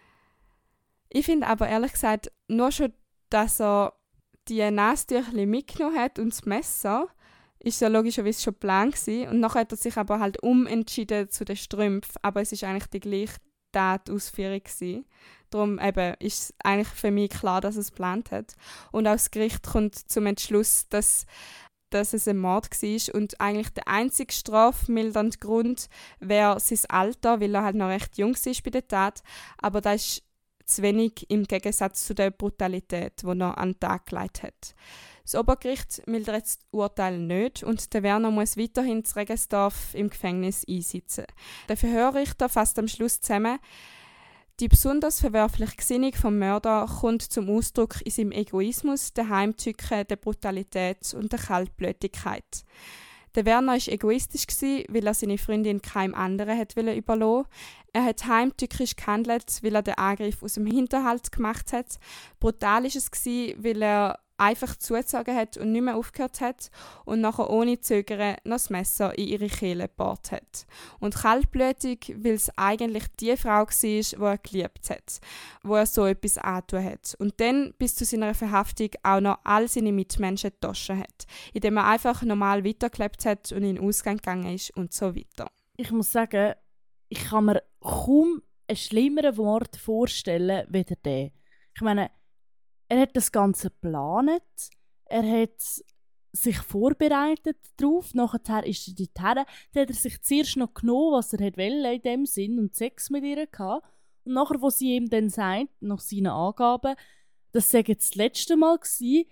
Ich finde aber ehrlich gesagt, nur schon, dass er die Nasentücher mitgenommen hat und das Messer, ist ja logischerweise schon Plan gewesen. Und nachher hat er sich aber halt umentschieden zu den Strümpfen, aber es ist eigentlich die gleiche Tatausführung gewesen. Darum eben ist es eigentlich für mich klar, dass er es geplant hat. Und auch das Gericht kommt zum Entschluss, dass dass es ein Mord war und eigentlich der einzige strafmildernde Grund wäre sein Alter, weil er halt noch recht jung war bei der Tat, aber das ist zu wenig im Gegensatz zu der Brutalität, die er an den Tag gelegt hat. Das Obergericht mildert das Urteil nicht und der Werner muss weiterhin in Regensdorf im Gefängnis einsitzen. Der Verhörrichter fasst am Schluss zusammen: Die besonders verwerfliche Gesinnung vom Mörder kommt zum Ausdruck in seinem Egoismus, der Heimtücke, der Brutalität und der Kaltblütigkeit. Der Werner war egoistisch, weil er seine Freundin keinem anderen hat überlassen. Er hat heimtückisch gehandelt, weil er den Angriff aus dem Hinterhalt gemacht hat. Brutal war es, weil er einfach zugezogen hat und nicht mehr aufgehört hat und nachher ohne Zögern noch das Messer in ihre Kehle gebohrt hat. Und kaltblütig, weil es eigentlich die Frau war, die er geliebt hat, wo er so etwas angetan hat. Und dann bis zu seiner Verhaftung auch noch all seine Mitmenschen getauscht hat, indem er einfach normal weitergelebt hat und in den Ausgang gegangen ist und so weiter. Ich muss sagen, ich kann mir kaum einen schlimmeren Mord vorstellen, wie der. Ich meine, er hat das Ganze geplant, er hat sich vorbereitet darauf, nachher ist er dorthin, dann hat er sich zuerst noch genommen, was er wollte in dem Sinn und Sex mit ihr gehabt. Und nachher, wo sie ihm dann sagt, nach seinen Angaben, das sei jetzt das letzte Mal gewesen,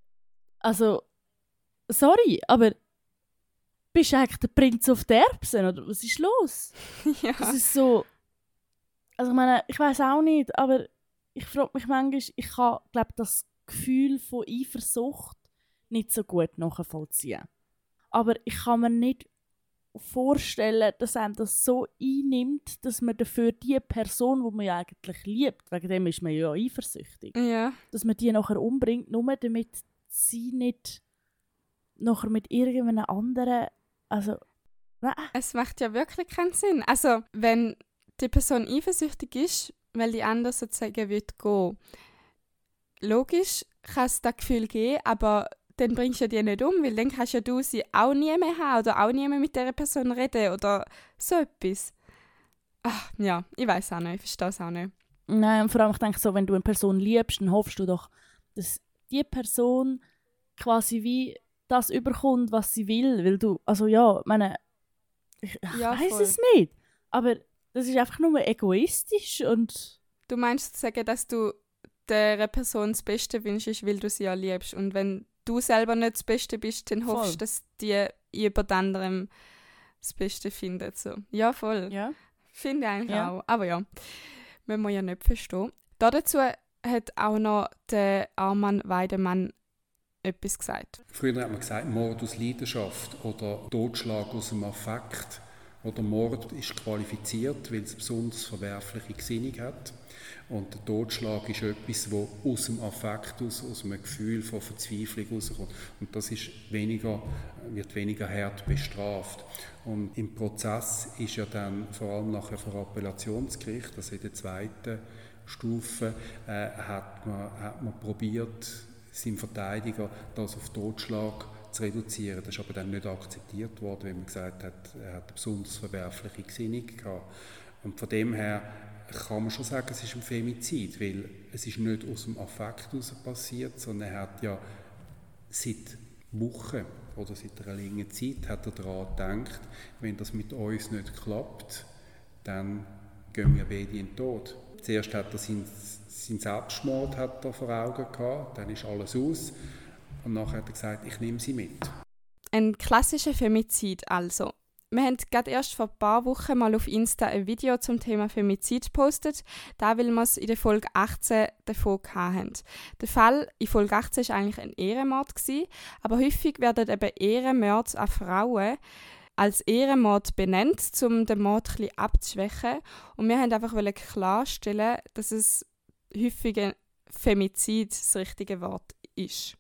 also, sorry, aber bist du eigentlich der Prinz auf der Erbsen, oder was ist los? Ja. Das ist so, also ich meine, ich weiß auch nicht, aber ich frage mich manchmal, ich kann, glaube das Gefühl von Eifersucht nicht so gut nachvollziehen. Aber ich kann mir nicht vorstellen, dass einem das so einnimmt, dass man dafür die Person, die man ja eigentlich liebt, wegen dem ist man ja eifersüchtig, Ja. dass man die nachher umbringt, nur damit sie nicht nachher mit irgendeinem anderen, also, nein. Es macht ja wirklich keinen Sinn. Also, wenn die Person eifersüchtig ist, weil die andere sozusagen will gehen, logisch kann es das Gefühl geben, aber dann bringst du die nicht um, weil dann kannst ja du sie auch nie mehr haben oder auch nie mehr mit dieser Person reden oder so etwas. Ach, ja, ich weiß auch nicht, ich verstehe es auch nicht. Nein, und vor allem ich denke so, wenn du eine Person liebst, dann hoffst du doch, dass die Person quasi wie das überkommt, was sie will, weil du, also ja, ich meine, ich, ich Ja, weiß voll. es nicht, aber das ist einfach nur egoistisch und Du meinst sozusagen, dass du der Person das Beste wünschst, weil du sie ja liebst. Und wenn du selber nicht das Beste bist, dann hoffst Voll. du, dass die jemand anderem das Beste findet. So. Ja, voll. ja. Finde ich eigentlich Ja. auch. Aber ja, müssen wir ja nicht verstehen. Da dazu hat auch noch der Arman Weidemann etwas gesagt. Früher hat man gesagt, Mord aus Leidenschaft oder Totschlag aus dem Affekt oder Mord ist qualifiziert, weil es besonders verwerfliche Gesinnung hat. Und der Totschlag ist etwas, das aus dem Affekt, aus, aus einem Gefühl von Verzweiflung herauskommt. Und das ist weniger, wird weniger hart bestraft. Und im Prozess ist ja dann vor allem nachher vor Appellationsgericht, also in der zweiten Stufe, äh, hat man, hat man probiert, seinem Verteidiger das auf Totschlag zu reduzieren. Das ist aber dann nicht akzeptiert worden, weil man gesagt hat, er hat eine besonders verwerfliche Gesinnung gehabt. Und von dem her kann man schon sagen, es ist ein Femizid, weil es ist nicht aus dem Affekt heraus passiert, sondern er hat ja seit Wochen oder seit einer längeren Zeit hat er daran gedacht, wenn das mit uns nicht klappt, dann gehen wir beide in den Tod. Zuerst hat er seinen, seinen Selbstmord hat er vor Augen gehabt, dann ist alles aus und nachher hat er gesagt, ich nehme sie mit. Ein klassischer Femizid also. Wir haben gerade erst vor ein paar Wochen mal auf Insta ein Video zum Thema Femizid gepostet, da weil wir es in der Folge achtzehn davon hatten. Der Fall in Folge achtzehn war eigentlich ein Ehrenmord, aber häufig werden eben Ehrenmorde an Frauen als Ehrenmord benannt, um den Mord ein bisschen abzuschwächen. Und wir wollten einfach klarstellen, dass es häufig ein Femizid das richtige Wort ist.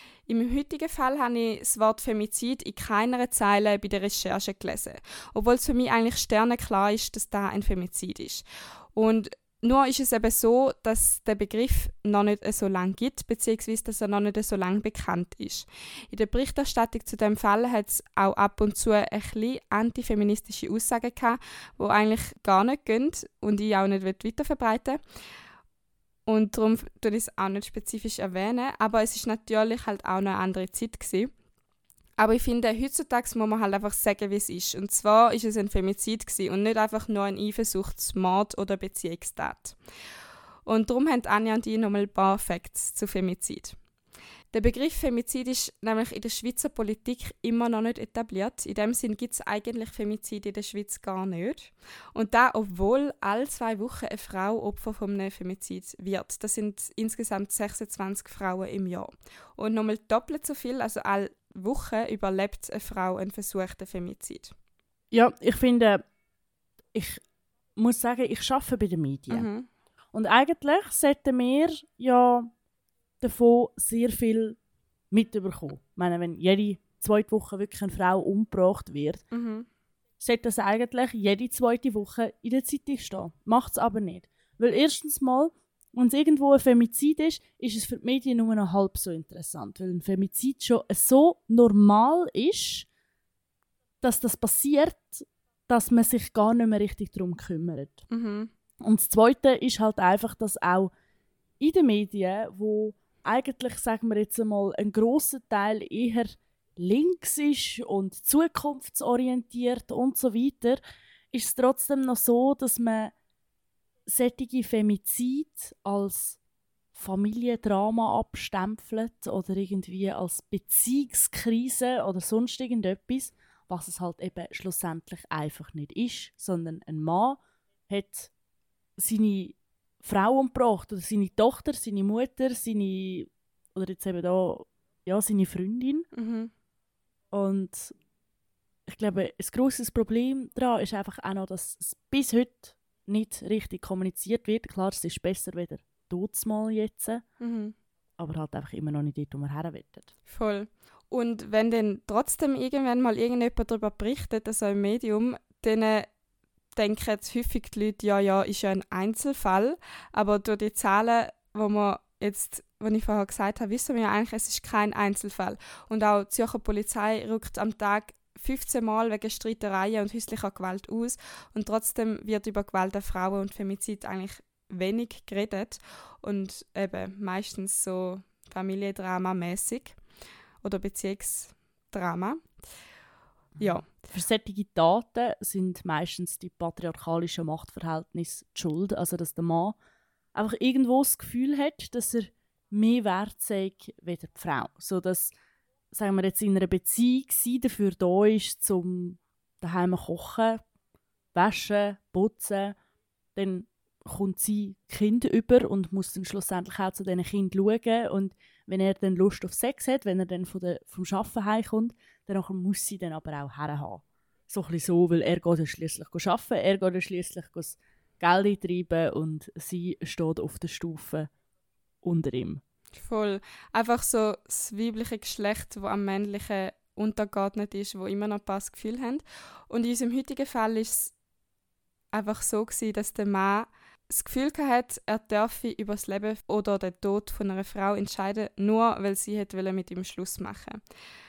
Im heutigen Fall habe ich das Wort Femizid in keiner Zeile bei der Recherche gelesen, obwohl es für mich eigentlich sternenklar ist, dass das ein Femizid ist. Und nur ist es eben so, dass der Begriff noch nicht so lange gibt, beziehungsweise dass er noch nicht so lange bekannt ist. In der Berichterstattung zu dem Fall hat es auch ab und zu ein bisschen antifeministische Aussagen gehabt, die eigentlich gar nicht gehen und ich auch nicht weiterverbreiten will. Und darum tue ich es auch nicht spezifisch erwähnen, aber es ist natürlich halt auch noch eine andere Zeit gewesen. Aber ich finde, heutzutage muss man halt einfach sagen, wie es ist. Und zwar ist es ein Femizid gewesen und nicht einfach nur ein Eifersuchtsmord oder Beziehungstat. Und darum haben Anja und ich nochmal ein paar Facts zu Femizid. Der Begriff Femizid ist nämlich in der Schweizer Politik immer noch nicht etabliert. In dem Sinn gibt es eigentlich Femizid in der Schweiz gar nicht. Und da, obwohl alle zwei Wochen eine Frau Opfer von einem Femizid wird. Das sind insgesamt sechsundzwanzig Frauen im Jahr. Und nochmal doppelt so viel, also alle Wochen überlebt eine Frau einen versuchten Femizid. Ja, ich finde, ich muss sagen, ich arbeite bei den Medien. Mhm. Und eigentlich sollten wir ja davon sehr viel mitbekommen. Ich meine, wenn jede zweite Woche wirklich eine Frau umgebracht wird, Mhm. sollte das eigentlich jede zweite Woche in der Zeitung stehen. Macht es aber nicht. Weil erstens mal, wenn es irgendwo ein Femizid ist, ist es für die Medien nur noch halb so interessant. Weil ein Femizid schon so normal ist, dass das passiert, dass man sich gar nicht mehr richtig darum kümmert. Mhm. Und das Zweite ist halt einfach, dass auch in den Medien, wo eigentlich, sagen wir jetzt einmal, ein grosser Teil eher links ist und zukunftsorientiert und so weiter, ist es trotzdem noch so, dass man solche Femizid als Familiendrama abstempelt oder irgendwie als Beziehungskrise oder sonst irgendetwas, was es halt eben schlussendlich einfach nicht ist, sondern ein Mann hat seine Frau umgebracht oder seine Tochter, seine Mutter, seine oder jetzt eben da ja seine Freundin Mhm. und ich glaube, ein grosses Problem daran ist einfach auch noch, dass es bis heute nicht richtig kommuniziert wird. Klar, es ist besser wieder mal jetzt, Mhm. aber halt einfach immer noch nicht dort, wo wir her wollen. Voll. Und wenn dann trotzdem irgendwann mal irgendjemand darüber berichtet, also im Medium, dann denken jetzt häufig die Leute, ja, ja, ist ja ein Einzelfall. Aber durch die Zahlen, wo wir jetzt, was ich vorher gesagt habe, wissen wir ja eigentlich, es ist kein Einzelfall. Und auch die Zürcher Polizei rückt am Tag fünfzehn Mal wegen Streitereien und häuslicher Gewalt aus. Und trotzdem wird über Gewalt an Frauen und Femizid eigentlich wenig geredet. Und eben meistens so Familiendrama-mäßig oder Beziehungsdrama. Ja. Für solche Taten sind meistens die patriarchalischen Machtverhältnisse die Schuld. Also, dass der Mann einfach irgendwo das Gefühl hat, dass er mehr wert sei wie die Frau. So dass, sagen wir jetzt, in einer Beziehung sie dafür da ist, zum daheim kochen, waschen, putzen, dann kommt sie Kind über und muss dann schlussendlich auch zu diesen Kindern schauen. Und wenn er dann Lust auf Sex hat, wenn er dann von der, vom Arbeiten heimkommt, dann muss sie dann aber auch herhaben. So ein bisschen so, weil er geht dann schliesslich arbeiten, er geht dann schliesslich das Geld eintreiben und sie steht auf der Stufe unter ihm. Voll. Einfach so das weibliche Geschlecht, das am männlichen untergeordnet ist, wo immer noch ein paar Gefühl haben. Und in unserem heutigen Fall war es einfach so gewesen, dass der Mann das Gefühl hatte, er dürfe über das Leben oder den Tod von einer Frau entscheiden, nur weil sie wollte mit ihm Schluss machen.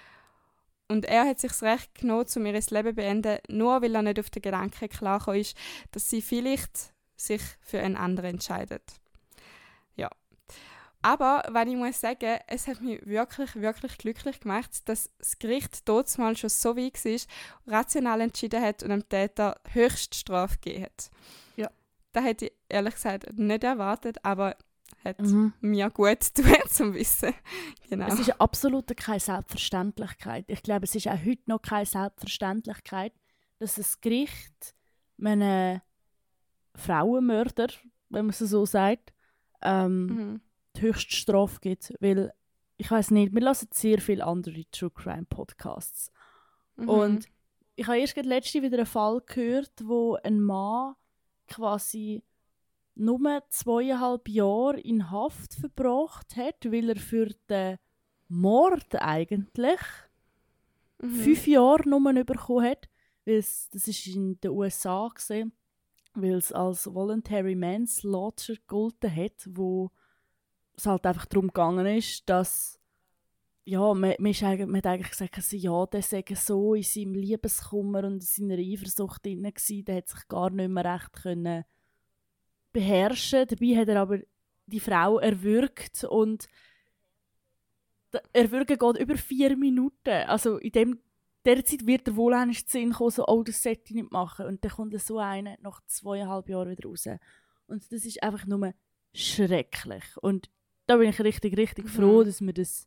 Und er hat sich das Recht genommen, um ihr Leben zu beenden, nur weil er nicht auf den Gedanken klar gekommen ist, dass sie vielleicht sich für einen anderen entscheidet. Ja. Aber, wenn ich muss sagen, es hat mich wirklich, wirklich glücklich gemacht, dass das Gericht damals schon so weit war, rational entschieden hat und dem Täter Höchststrafe gegeben hat. Ja. Das hätte ich ehrlich gesagt nicht erwartet, aber hat Mhm. mir gut getan, zum Wissen. Genau. Es ist absolut keine Selbstverständlichkeit. Ich glaube, es ist auch heute noch keine Selbstverständlichkeit, dass das Gericht einem Frauenmörder, wenn man es so sagt, ähm, Mhm. die Höchststrafe gibt. Weil, ich weiß nicht, wir hören sehr viele andere True Crime Podcasts. Mhm. Und ich habe erst letztens wieder einen Fall gehört, wo ein Mann quasi nur zweieinhalb Jahre in Haft verbracht hat, weil er für den Mord eigentlich Mhm. fünf Jahre nur bekommen hat. Weil's, das war in den U S A, gewesen, weil es als Voluntary Manslaughter gegolten hat, wo es halt einfach darum gegangen ist, dass ja, man, man, ist eigentlich, man hat eigentlich gesagt, also, ja, der sei so in seinem Liebeskummer und in seiner Eifersucht drin gewesen, der hat sich gar nicht mehr recht können beherrschen. Dabei hat er aber die Frau erwürgt und der Erwürgen geht über vier Minuten. Also in dem, dieser Zeit wird er wohl einmal in den Sinn kommen, so, oh, das sollte ich nicht machen. Und dann kommt so einer nach zweieinhalb Jahren wieder raus. Und das ist einfach nur schrecklich. Und da bin ich richtig, richtig Mhm. froh, dass wir das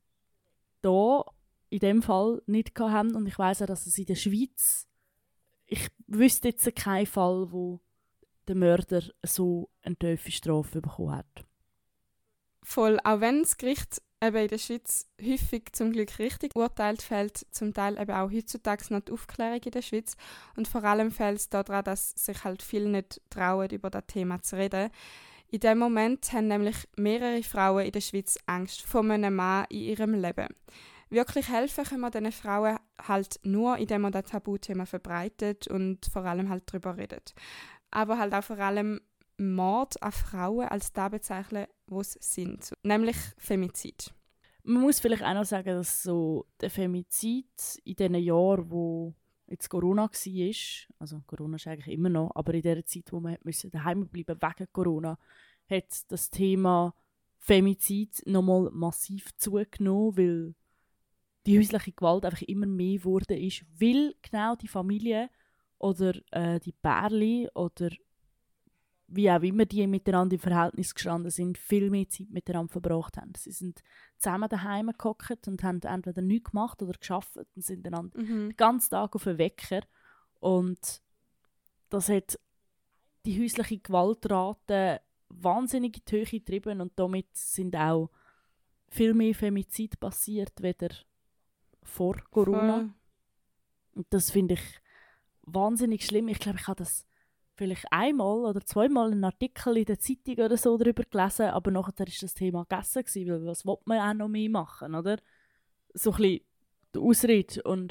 hier in dem Fall nicht hatten. Und ich weiss auch, dass es in der Schweiz, ich wüsste jetzt keinen Fall, wo der Mörder so eine tiefe Strafe bekommen hat. Voll, auch wenn das Gericht eben in der Schweiz häufig zum Glück richtig urteilt, fällt zum Teil eben auch heutzutage noch die Aufklärung in der Schweiz. Und vor allem fällt es daran, dass sich halt viele nicht trauen, über das Thema zu reden. In dem Moment haben nämlich mehrere Frauen in der Schweiz Angst vor einem Mann in ihrem Leben. Wirklich helfen können wir diesen Frauen halt nur, indem man das Tabuthema verbreitet und vor allem halt darüber redet. Aber halt auch vor allem Mord an Frauen als das bezeichnen, was sie sind, nämlich Femizid. Man muss vielleicht auch noch sagen, dass so der Femizid in den Jahren, wo jetzt Corona war, also Corona ist eigentlich immer noch, aber in der Zeit, wo man daheim bleiben wegen Corona, hat das Thema Femizid nochmal massiv zugenommen, weil die häusliche Gewalt einfach immer mehr geworden ist, weil genau die Familie oder äh, die Pärchen oder wie auch immer die miteinander im Verhältnis gestanden sind, viel mehr Zeit miteinander verbracht haben. Sie sind zusammen daheim gehockt und haben entweder nichts gemacht oder gearbeitet und sind einander Mhm. den ganzen Tag auf den Wecker. Und das hat die häusliche Gewaltrate wahnsinnig in die Höhe getrieben und damit sind auch viel mehr Femizide passiert, weder vor Corona. Voll. Und das finde ich wahnsinnig schlimm. Ich glaube, ich habe das vielleicht einmal oder zweimal einen Artikel in der Zeitung oder so darüber gelesen, aber nachher war das Thema gegessen gewesen, weil was will man auch noch mehr machen, oder? So ein bisschen die Ausrede. Und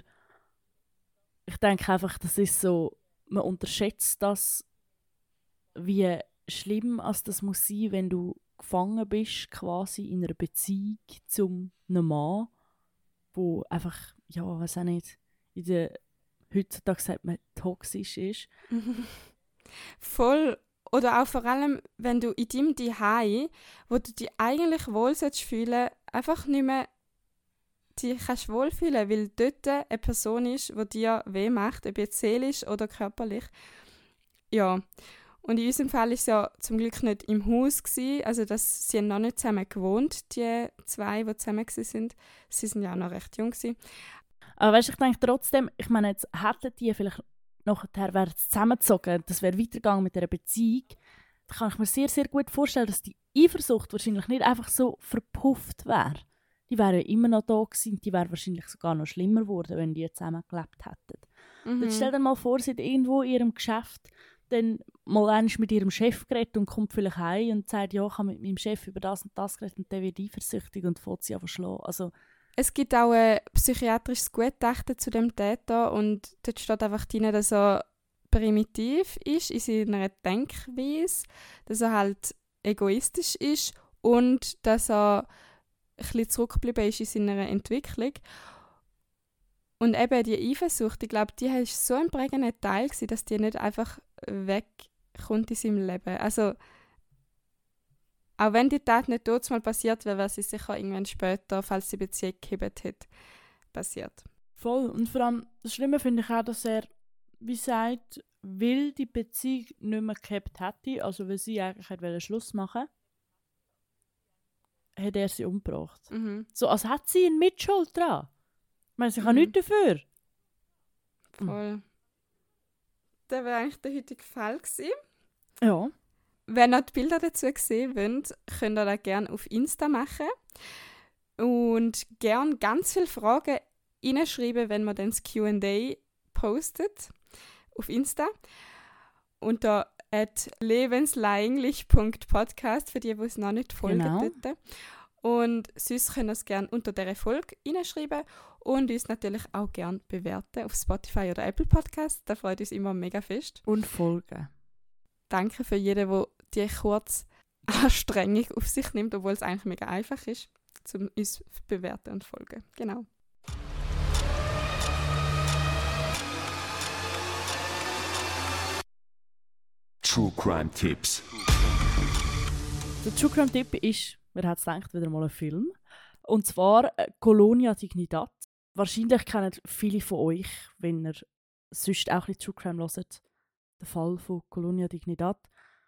ich denke einfach, das ist so, man unterschätzt das, wie schlimm als das muss sein, wenn du gefangen bist, quasi in einer Beziehung zu einem Mann, wo einfach, ja, weiß auch nicht, in der, heutzutage sagt man, toxisch ist. Voll. Oder auch vor allem, wenn du in deinem Zuhause, wo du dich eigentlich wohl sollst fühlen, einfach nicht mehr dich kannst wohlfühlen, weil dort eine Person ist, die dir weh macht, ob jetzt seelisch oder körperlich. Ja. Und in unserem Fall war es ja zum Glück nicht im Haus gewesen, also dass sie haben noch nicht zusammen gewohnt, die zwei, die zusammen waren. Sie waren ja auch noch recht jung gewesen. Aber weißt, ich denke trotzdem, ich meine, jetzt hätten die vielleicht nachher wären sie zusammengezogen, das wäre weitergegangen mit einer Beziehung, da kann ich mir sehr, sehr gut vorstellen, dass die Eifersucht wahrscheinlich nicht einfach so verpufft wäre. Die wären ja immer noch da gewesen, die wäre wahrscheinlich sogar noch schlimmer geworden, wenn die zusammen gelebt hätten. Mhm. Jetzt stell dir mal vor, sie hat irgendwo in ihrem Geschäft dann mal einmal mit ihrem Chef geredet und kommt vielleicht heim und sagt, ja, ich habe mit meinem Chef über das und das geredet und der wird eifersüchtig und fährt sie einfach schlagen. Also, es gibt auch ein psychiatrisches Gutachten zu dem Täter und dort steht einfach drin, dass er primitiv ist in seiner Denkweise, dass er halt egoistisch ist und dass er ein bisschen zurückgeblieben ist in seiner Entwicklung. Und eben die Eifersucht, ich glaube, die war so ein prägender Teil, dass die nicht einfach wegkommt in seinem Leben. Also, auch wenn die Tat nicht dort mal passiert wäre, wäre sie sicher irgendwann später, falls die Beziehung gehabt hätte, passiert. Voll. Und vor allem, das Schlimme finde ich auch, dass er, wie sagt, weil die Beziehung nicht mehr gehabt hätte, also weil sie eigentlich hätte Schluss machen wollte, hat er sie umgebracht. Mhm. So, als hätte sie eine Mitschuld dran. Ich meine, sie kann Mhm. nichts dafür. Voll. Das wäre eigentlich der heutige Fall gewesen. Ja. Wenn ihr die Bilder dazu sehen wollt, könnt ihr das gerne auf Insta machen. Und gerne ganz viele Fragen reinschreiben, wenn man dann das Q and A postet auf Insta. Unter at lebenslänglich punkt podcast für die, die es noch nicht folgen. Genau. Dort. Und sonst könnt ihr es gerne unter dieser Folge reinschreiben und uns natürlich auch gerne bewerten auf Spotify oder Apple Podcasts. Da freut uns immer mega fest. Und folgen. Danke für jeden, der die kurze Anstrengung auf sich nimmt, obwohl es eigentlich mega einfach ist, um uns zu bewerten und folgen. Genau. True Crime Tipps. Der True Crime Tipp ist, wer hat es gedacht, wieder mal ein Film. Und zwar äh, Colonia Dignidad. Wahrscheinlich kennen viele von euch, wenn ihr sonst auch ein bisschen True Crime hört, den Fall von Colonia Dignidad.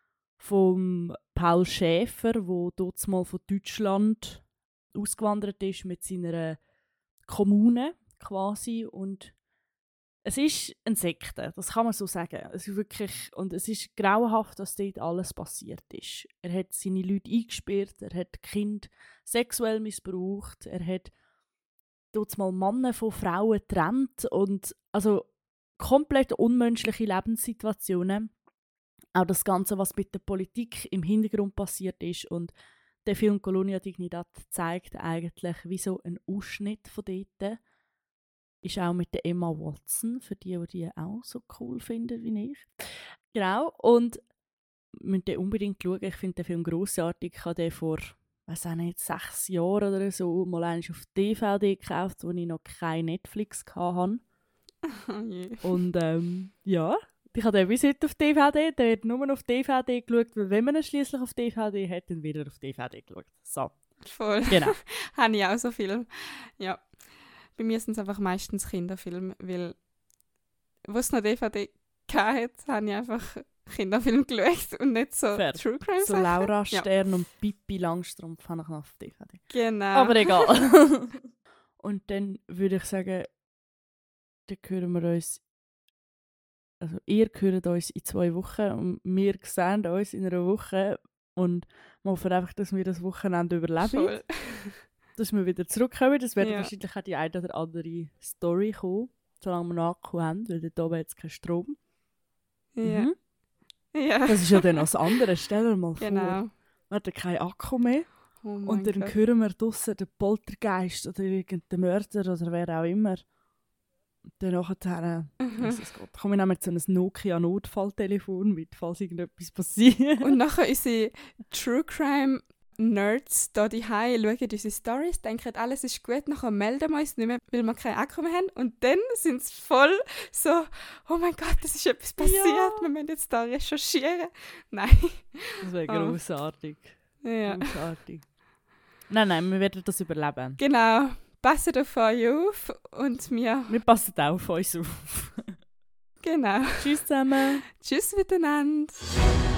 Von Paul Schäfer, der dort mal von Deutschland ausgewandert ist mit seiner Kommune quasi. Und es ist eine Sekte, das kann man so sagen. Es ist wirklich, und es ist grauenhaft, was dort alles passiert ist. Er hat seine Leute eingesperrt, er hat Kinder sexuell missbraucht, er hat dort mal Männer von Frauen getrennt und also komplett unmenschliche Lebenssituationen. Auch das Ganze, was mit der Politik im Hintergrund passiert ist. Und der Film Colonia Dignidad zeigt eigentlich wie so einen Ausschnitt von dort. Ist auch mit der Emma Watson, für die, die die auch so cool finden wie ich. Genau, und müsst ihr unbedingt schauen. Ich finde den Film grossartig. Ich habe den vor, weiß auch nicht, sechs Jahren oder so mal einmal auf D V D gekauft, wo ich noch kein Netflix hatte. Oh je. Und ähm, ja, ich habe den bis heute auf D V D. Der wird nur auf D V D geschaut, weil wenn man ihn schliesslich auf D V D hat, dann wieder auf D V D geschaut. So, Voll. genau. Habe ich auch so Filme. Ja. Bei mir sind es einfach meistens Kinderfilme, weil wo es noch D V D hatte, habe ich einfach Kinderfilme geschaut und nicht so Fair. True Crime So Sachen. Laura Ja. Stern und Pippi Langstrumpf habe ich noch auf D V D. Genau. Aber egal. Und dann würde ich sagen, dann hören wir uns, also ihr hört uns in zwei Wochen und wir sehen uns in einer Woche und wir hoffen einfach, dass wir das Wochenende überleben. Voll. Dass wir wieder zurückkommen. Das wird Ja. wahrscheinlich auch die eine oder andere Story kommen. solange wir noch Akku haben, weil dort oben jetzt kein Strom. Ja. Mhm. Ja. Das ist ja dann das andere. Stell dir mal Genau. vor, wir hatten keinen Akku mehr Oh mein und dann Gott. hören wir draussen den Poltergeist oder irgendeinen Mörder oder wer auch immer. Und dann nachher, Jesus Gott, komme ich nämlich zu einem Nokia-Notfalltelefon mit, falls irgendetwas passiert. Und nachher unsere True Crime Nerds hier die schauen unsere Stories, denken, alles ist gut, nachher melden wir uns nicht mehr, weil wir keinen Akku mehr haben. Und dann sind sie voll so, oh mein Gott, es ist etwas passiert, Ja. wir müssen jetzt da recherchieren. Nein. Das wäre Oh. grossartig. Ja. Grossartig. Nein, nein, wir werden das überleben. Genau. Passt auf euch auf und wir, Wir passen auch auf uns auf. genau. Tschüss zusammen. Tschüss miteinander.